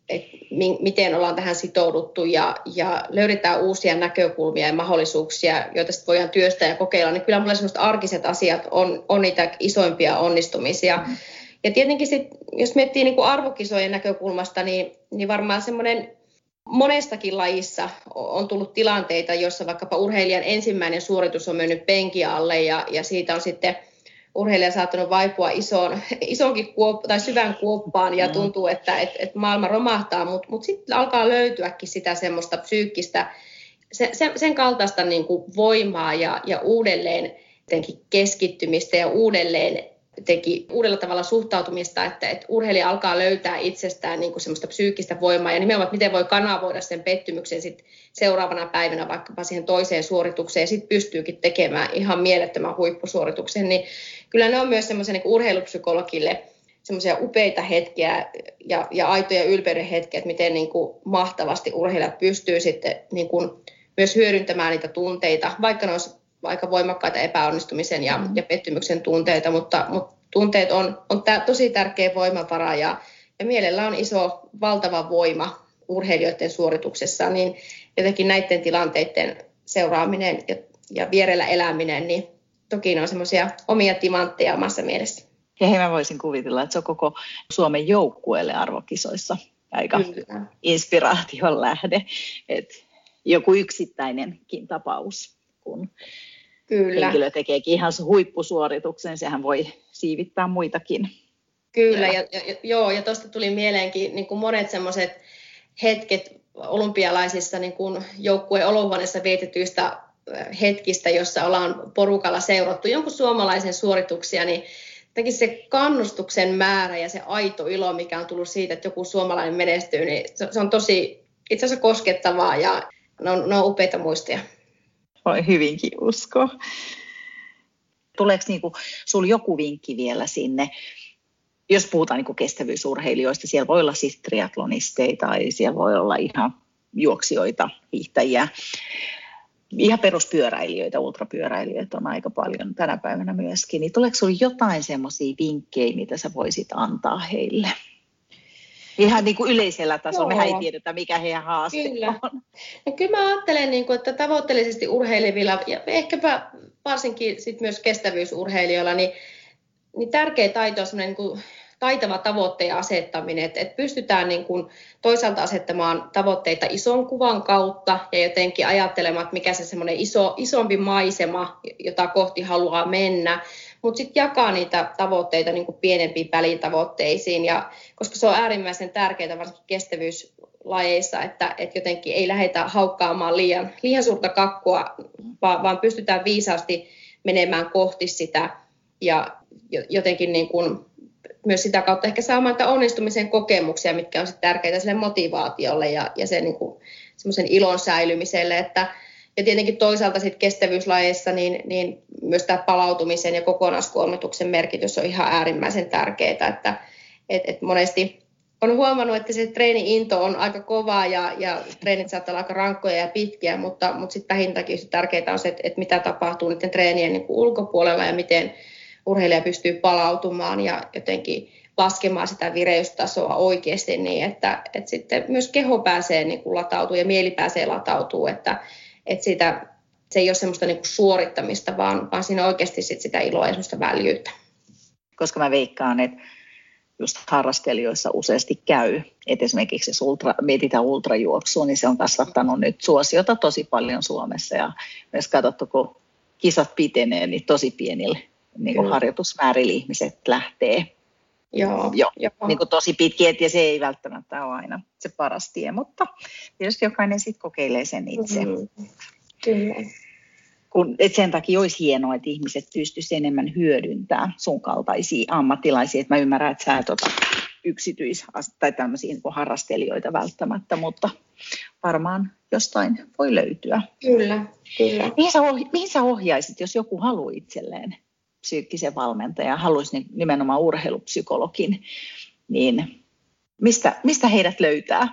Speaker 2: että miten ollaan tähän sitouduttu ja, ja löydetään uusia näkökulmia ja mahdollisuuksia, joita sitten voidaan työstää ja kokeilla, niin kyllä mulle sellaiset arkiset asiat on, on niitä isoimpia onnistumisia. Mm. Ja tietenkin sit, jos miettii niin kuin arvokisojen näkökulmasta, niin, niin varmaan semmoinen monestakin lajissa on tullut tilanteita, joissa vaikkapa urheilijan ensimmäinen suoritus on mennyt penkin alle ja, ja siitä on sitten urheilija saattanut vaipua isoon, isonkin kuoppa, tai syvään kuoppaan ja tuntuu, että et, et maailma romahtaa, mutta mut sitten alkaa löytyäkin sitä semmoista psyykkistä, se, se, sen kaltaista niin kuin voimaa ja, ja uudelleen keskittymistä ja uudelleen teki uudella tavalla suhtautumista, että, että urheilija alkaa löytää itsestään niin kuin semmoista psyykkistä voimaa ja nimenomaan, että miten voi kanavoida sen pettymyksen sit seuraavana päivänä vaikkapa siihen toiseen suoritukseen ja sitten pystyykin tekemään ihan mielettömän huippusuorituksen, niin kyllä ne on myös semmoisen niin kuin urheilupsykologille semmoisia upeita hetkiä ja, ja aitoja ylpeyden hetkiä, että miten niin kuin mahtavasti urheilijat pystyy sitten niin kuin myös hyödyntämään niitä tunteita, vaikka ne olisi aika voimakkaita epäonnistumisen ja, mm. ja pettymyksen tunteita, mutta, mutta tunteet on, on tää, tosi tärkeä voimavara ja, ja mielellä on iso, valtava voima urheilijoiden suorituksessa, niin jotenkin näiden tilanteiden seuraaminen ja, ja vierellä eläminen, niin toki ne on semmoisia omia timantteja omassa mielessä.
Speaker 1: Ja hei, mä voisin kuvitella, että se on koko Suomen joukkueelle arvokisoissa aika Kyllä. inspiraation lähde, että joku yksittäinenkin tapaus, kun Kyllä. henkilö tekeekin ihan huippusuorituksen, sehän voi siivittää muitakin.
Speaker 2: Kyllä, ja, ja, joo, ja tuosta tuli mieleenkin niin kuin monet semmoiset hetket olympialaisissa niin kuin joukkueen olohuoneessa vietetyistä hetkistä, jossa ollaan porukalla seurattu jonkun suomalaisen suorituksia, niin jotenkin se kannustuksen määrä ja se aito ilo, mikä on tullut siitä, että joku suomalainen menestyy, niin se, se on tosi itse asiassa koskettavaa ja ne on, ne on upeita muistoja.
Speaker 1: Voi hyvinkin uskoa. Tuleeko niinku sinulla joku vinkki vielä sinne, jos puhutaan niinku kestävyysurheilijoista, siellä voi olla siis triatlonisteita tai siellä voi olla ihan juoksijoita, hiihtäjiä, ihan peruspyöräilijöitä, ultrapyöräilijöitä on aika paljon tänä päivänä myöskin. Niin tuleeko sinulla jotain semmoisia vinkkejä, mitä sä voisit antaa heille? Ihan niin kuin yleisellä tasolla. Mehän ei tiedetä, mikä heidän haaste
Speaker 2: kyllä.
Speaker 1: on.
Speaker 2: No, kyllä mä ajattelen, niin kuin, että tavoitteellisesti urheilevilla ja ehkäpä varsinkin sit myös kestävyysurheilijoilla, niin, niin tärkeä taito on semmoinen niin kuin taitava tavoitteen asettaminen, että, että pystytään niin kuin toisaalta asettamaan tavoitteita ison kuvan kautta ja jotenkin ajattelemaan, että mikä se semmoinen iso, isompi maisema, jota kohti haluaa mennä, mutta sitten jakaa niitä tavoitteita niin kuin pienempiin välitavoitteisiin, ja, koska se on äärimmäisen tärkeää varsinkin kestävyyslajeissa, että, että jotenkin ei lähdetä haukkaamaan liian, liian suurta kakkua, vaan, vaan pystytään viisaasti menemään kohti sitä ja jotenkin niin kuin myös sitä kautta ehkä saamaan onnistumisen kokemuksia, mitkä on sitten tärkeitä sille motivaatiolle ja, ja sen niin kuin semmoisen ilon säilymiselle, että ja tietenkin toisaalta sitten kestävyyslajeissa niin, niin myös tämä palautumisen ja kokonaiskuormituksen merkitys on ihan äärimmäisen tärkeää, että et, et monesti on huomannut, että se treeni-into on aika kovaa ja, ja treenit saattaa olla aika rankkoja ja pitkiä, mutta, mutta sitten vähintäänkin tärkeää on se, että, että mitä tapahtuu niiden treenien niin kuin ulkopuolella ja miten urheilija pystyy palautumaan ja jotenkin laskemaan sitä vireystasoa oikeasti niin, että, että sitten myös keho pääsee niin kuin latautumaan ja mieli pääsee latautumaan, että Että sitä, se ei ole semmoista niinku suorittamista, vaan, vaan siinä oikeasti sit sitä iloa ja semmoista väljyyttä.
Speaker 1: Koska mä veikkaan, että just harrastelijoissa useasti käy, että esimerkiksi jos ultra, mietitään ultrajuoksua, niin se on kasvattanut nyt suosiota tosi paljon Suomessa. Ja myös katsottu, kun kisat pitenee, niin tosi pienille niin kuin harjoitusmäärillä ihmiset lähtee.
Speaker 2: Joo,
Speaker 1: jo, niin kuin tosi pitkiä, ja se ei välttämättä ole aina se paras tie, mutta tietysti jokainen sitten kokeilee sen itse.
Speaker 2: Mm-hmm. Kyllä.
Speaker 1: Kun, et sen takia olisi hienoa, että ihmiset pystyisivät enemmän hyödyntämään sun kaltaisia ammattilaisia. Et mä ymmärrän, että sä et ota yksityis- tai tämmöisiä niin kuin harrastelijoita välttämättä, mutta varmaan jostain voi löytyä.
Speaker 2: Kyllä, kyllä.
Speaker 1: Mihin sä, ohja- mihin sä ohjaisit, jos joku haluaa itselleen psyykkisen valmentajan, haluaisi nimenomaan urheilupsykologin, niin mistä, mistä heidät löytää?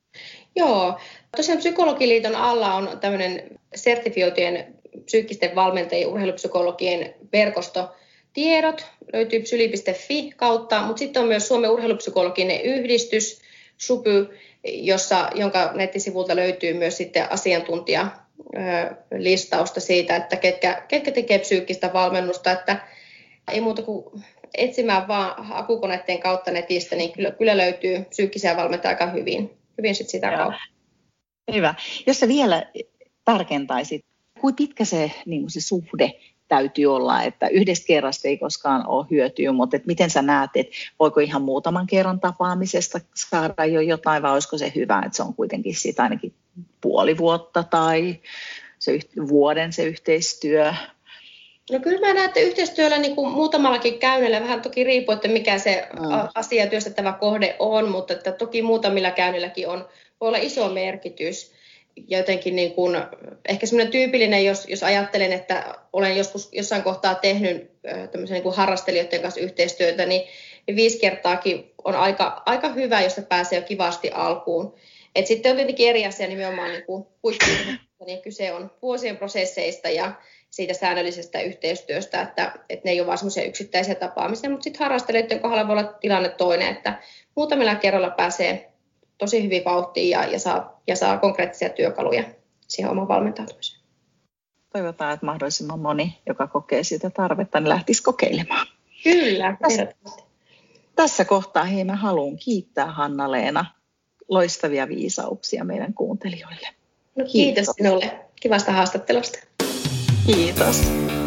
Speaker 2: Joo, tosiaan Psykologiliiton alla on tämmöinen sertifioitujen psyykkisten valmentajien urheilupsykologien verkosto. Tiedot löytyy psyli piste fi kautta, mutta sitten on myös Suomen urheilupsykologinen yhdistys, Supy, jossa, jonka nettisivulta löytyy myös sitten asiantuntijalistausta siitä, että ketkä, ketkä tekee psyykkistä valmennusta, että ei muuta kuin etsimään vaan hakukoneiden kautta netistä, niin kyllä, kyllä löytyy psyykkisiä valmentajia aika hyvin, hyvin sit sitä kautta.
Speaker 1: Hyvä. Jos sä vielä tarkentaisit, kuinka pitkä se, niin se suhde täytyy olla, että yhdestä kerrasta ei koskaan ole hyötyä, mutta että miten sä näet, että voiko ihan muutaman kerran tapaamisesta saada jo jotain, vai olisiko se hyvä, että se on kuitenkin siitä ainakin puoli vuotta tai se vuoden se yhteistyö?
Speaker 2: No kyllä mä näen, että yhteistyöllä niin kuin muutamallakin käynnillä, vähän toki riippuu, että mikä se mm. asia työstettävä kohde on, mutta että toki muutamilla käynnilläkin on, voi olla iso merkitys. Ja jotenkin niin kuin, ehkä semmoinen tyypillinen, jos, jos ajattelen, että olen joskus jossain kohtaa tehnyt tämmöisen niin kuin harrastelijoiden kanssa yhteistyötä, niin, niin viisi kertaakin on aika, aika hyvä, jos se pääsee jo kivasti alkuun. Et sitten on tietenkin eri asia nimenomaan niin kuin huippu-urheilusta, niin kyse on vuosien prosesseista ja siitä säännöllisestä yhteistyöstä, että, että ne ei ole vain semmoisia yksittäisiä tapaamisia, mutta sitten harrastelijoiden kohdalla voi olla tilanne toinen, että muutamilla kerralla pääsee tosi hyvin vauhtiin ja, ja, saa, ja saa konkreettisia työkaluja siihen oman valmentautumiseen.
Speaker 1: Toivotaan, että mahdollisimman moni, joka kokee sitä tarvetta, niin lähtisi kokeilemaan.
Speaker 2: Kyllä.
Speaker 1: Tässä, tässä kohtaa hei, mä haluan kiittää Hanna-Leena loistavia viisauksia meidän kuuntelijoille.
Speaker 2: No, kiitos, kiitos sinulle kivasta haastattelusta.
Speaker 1: Kiitos.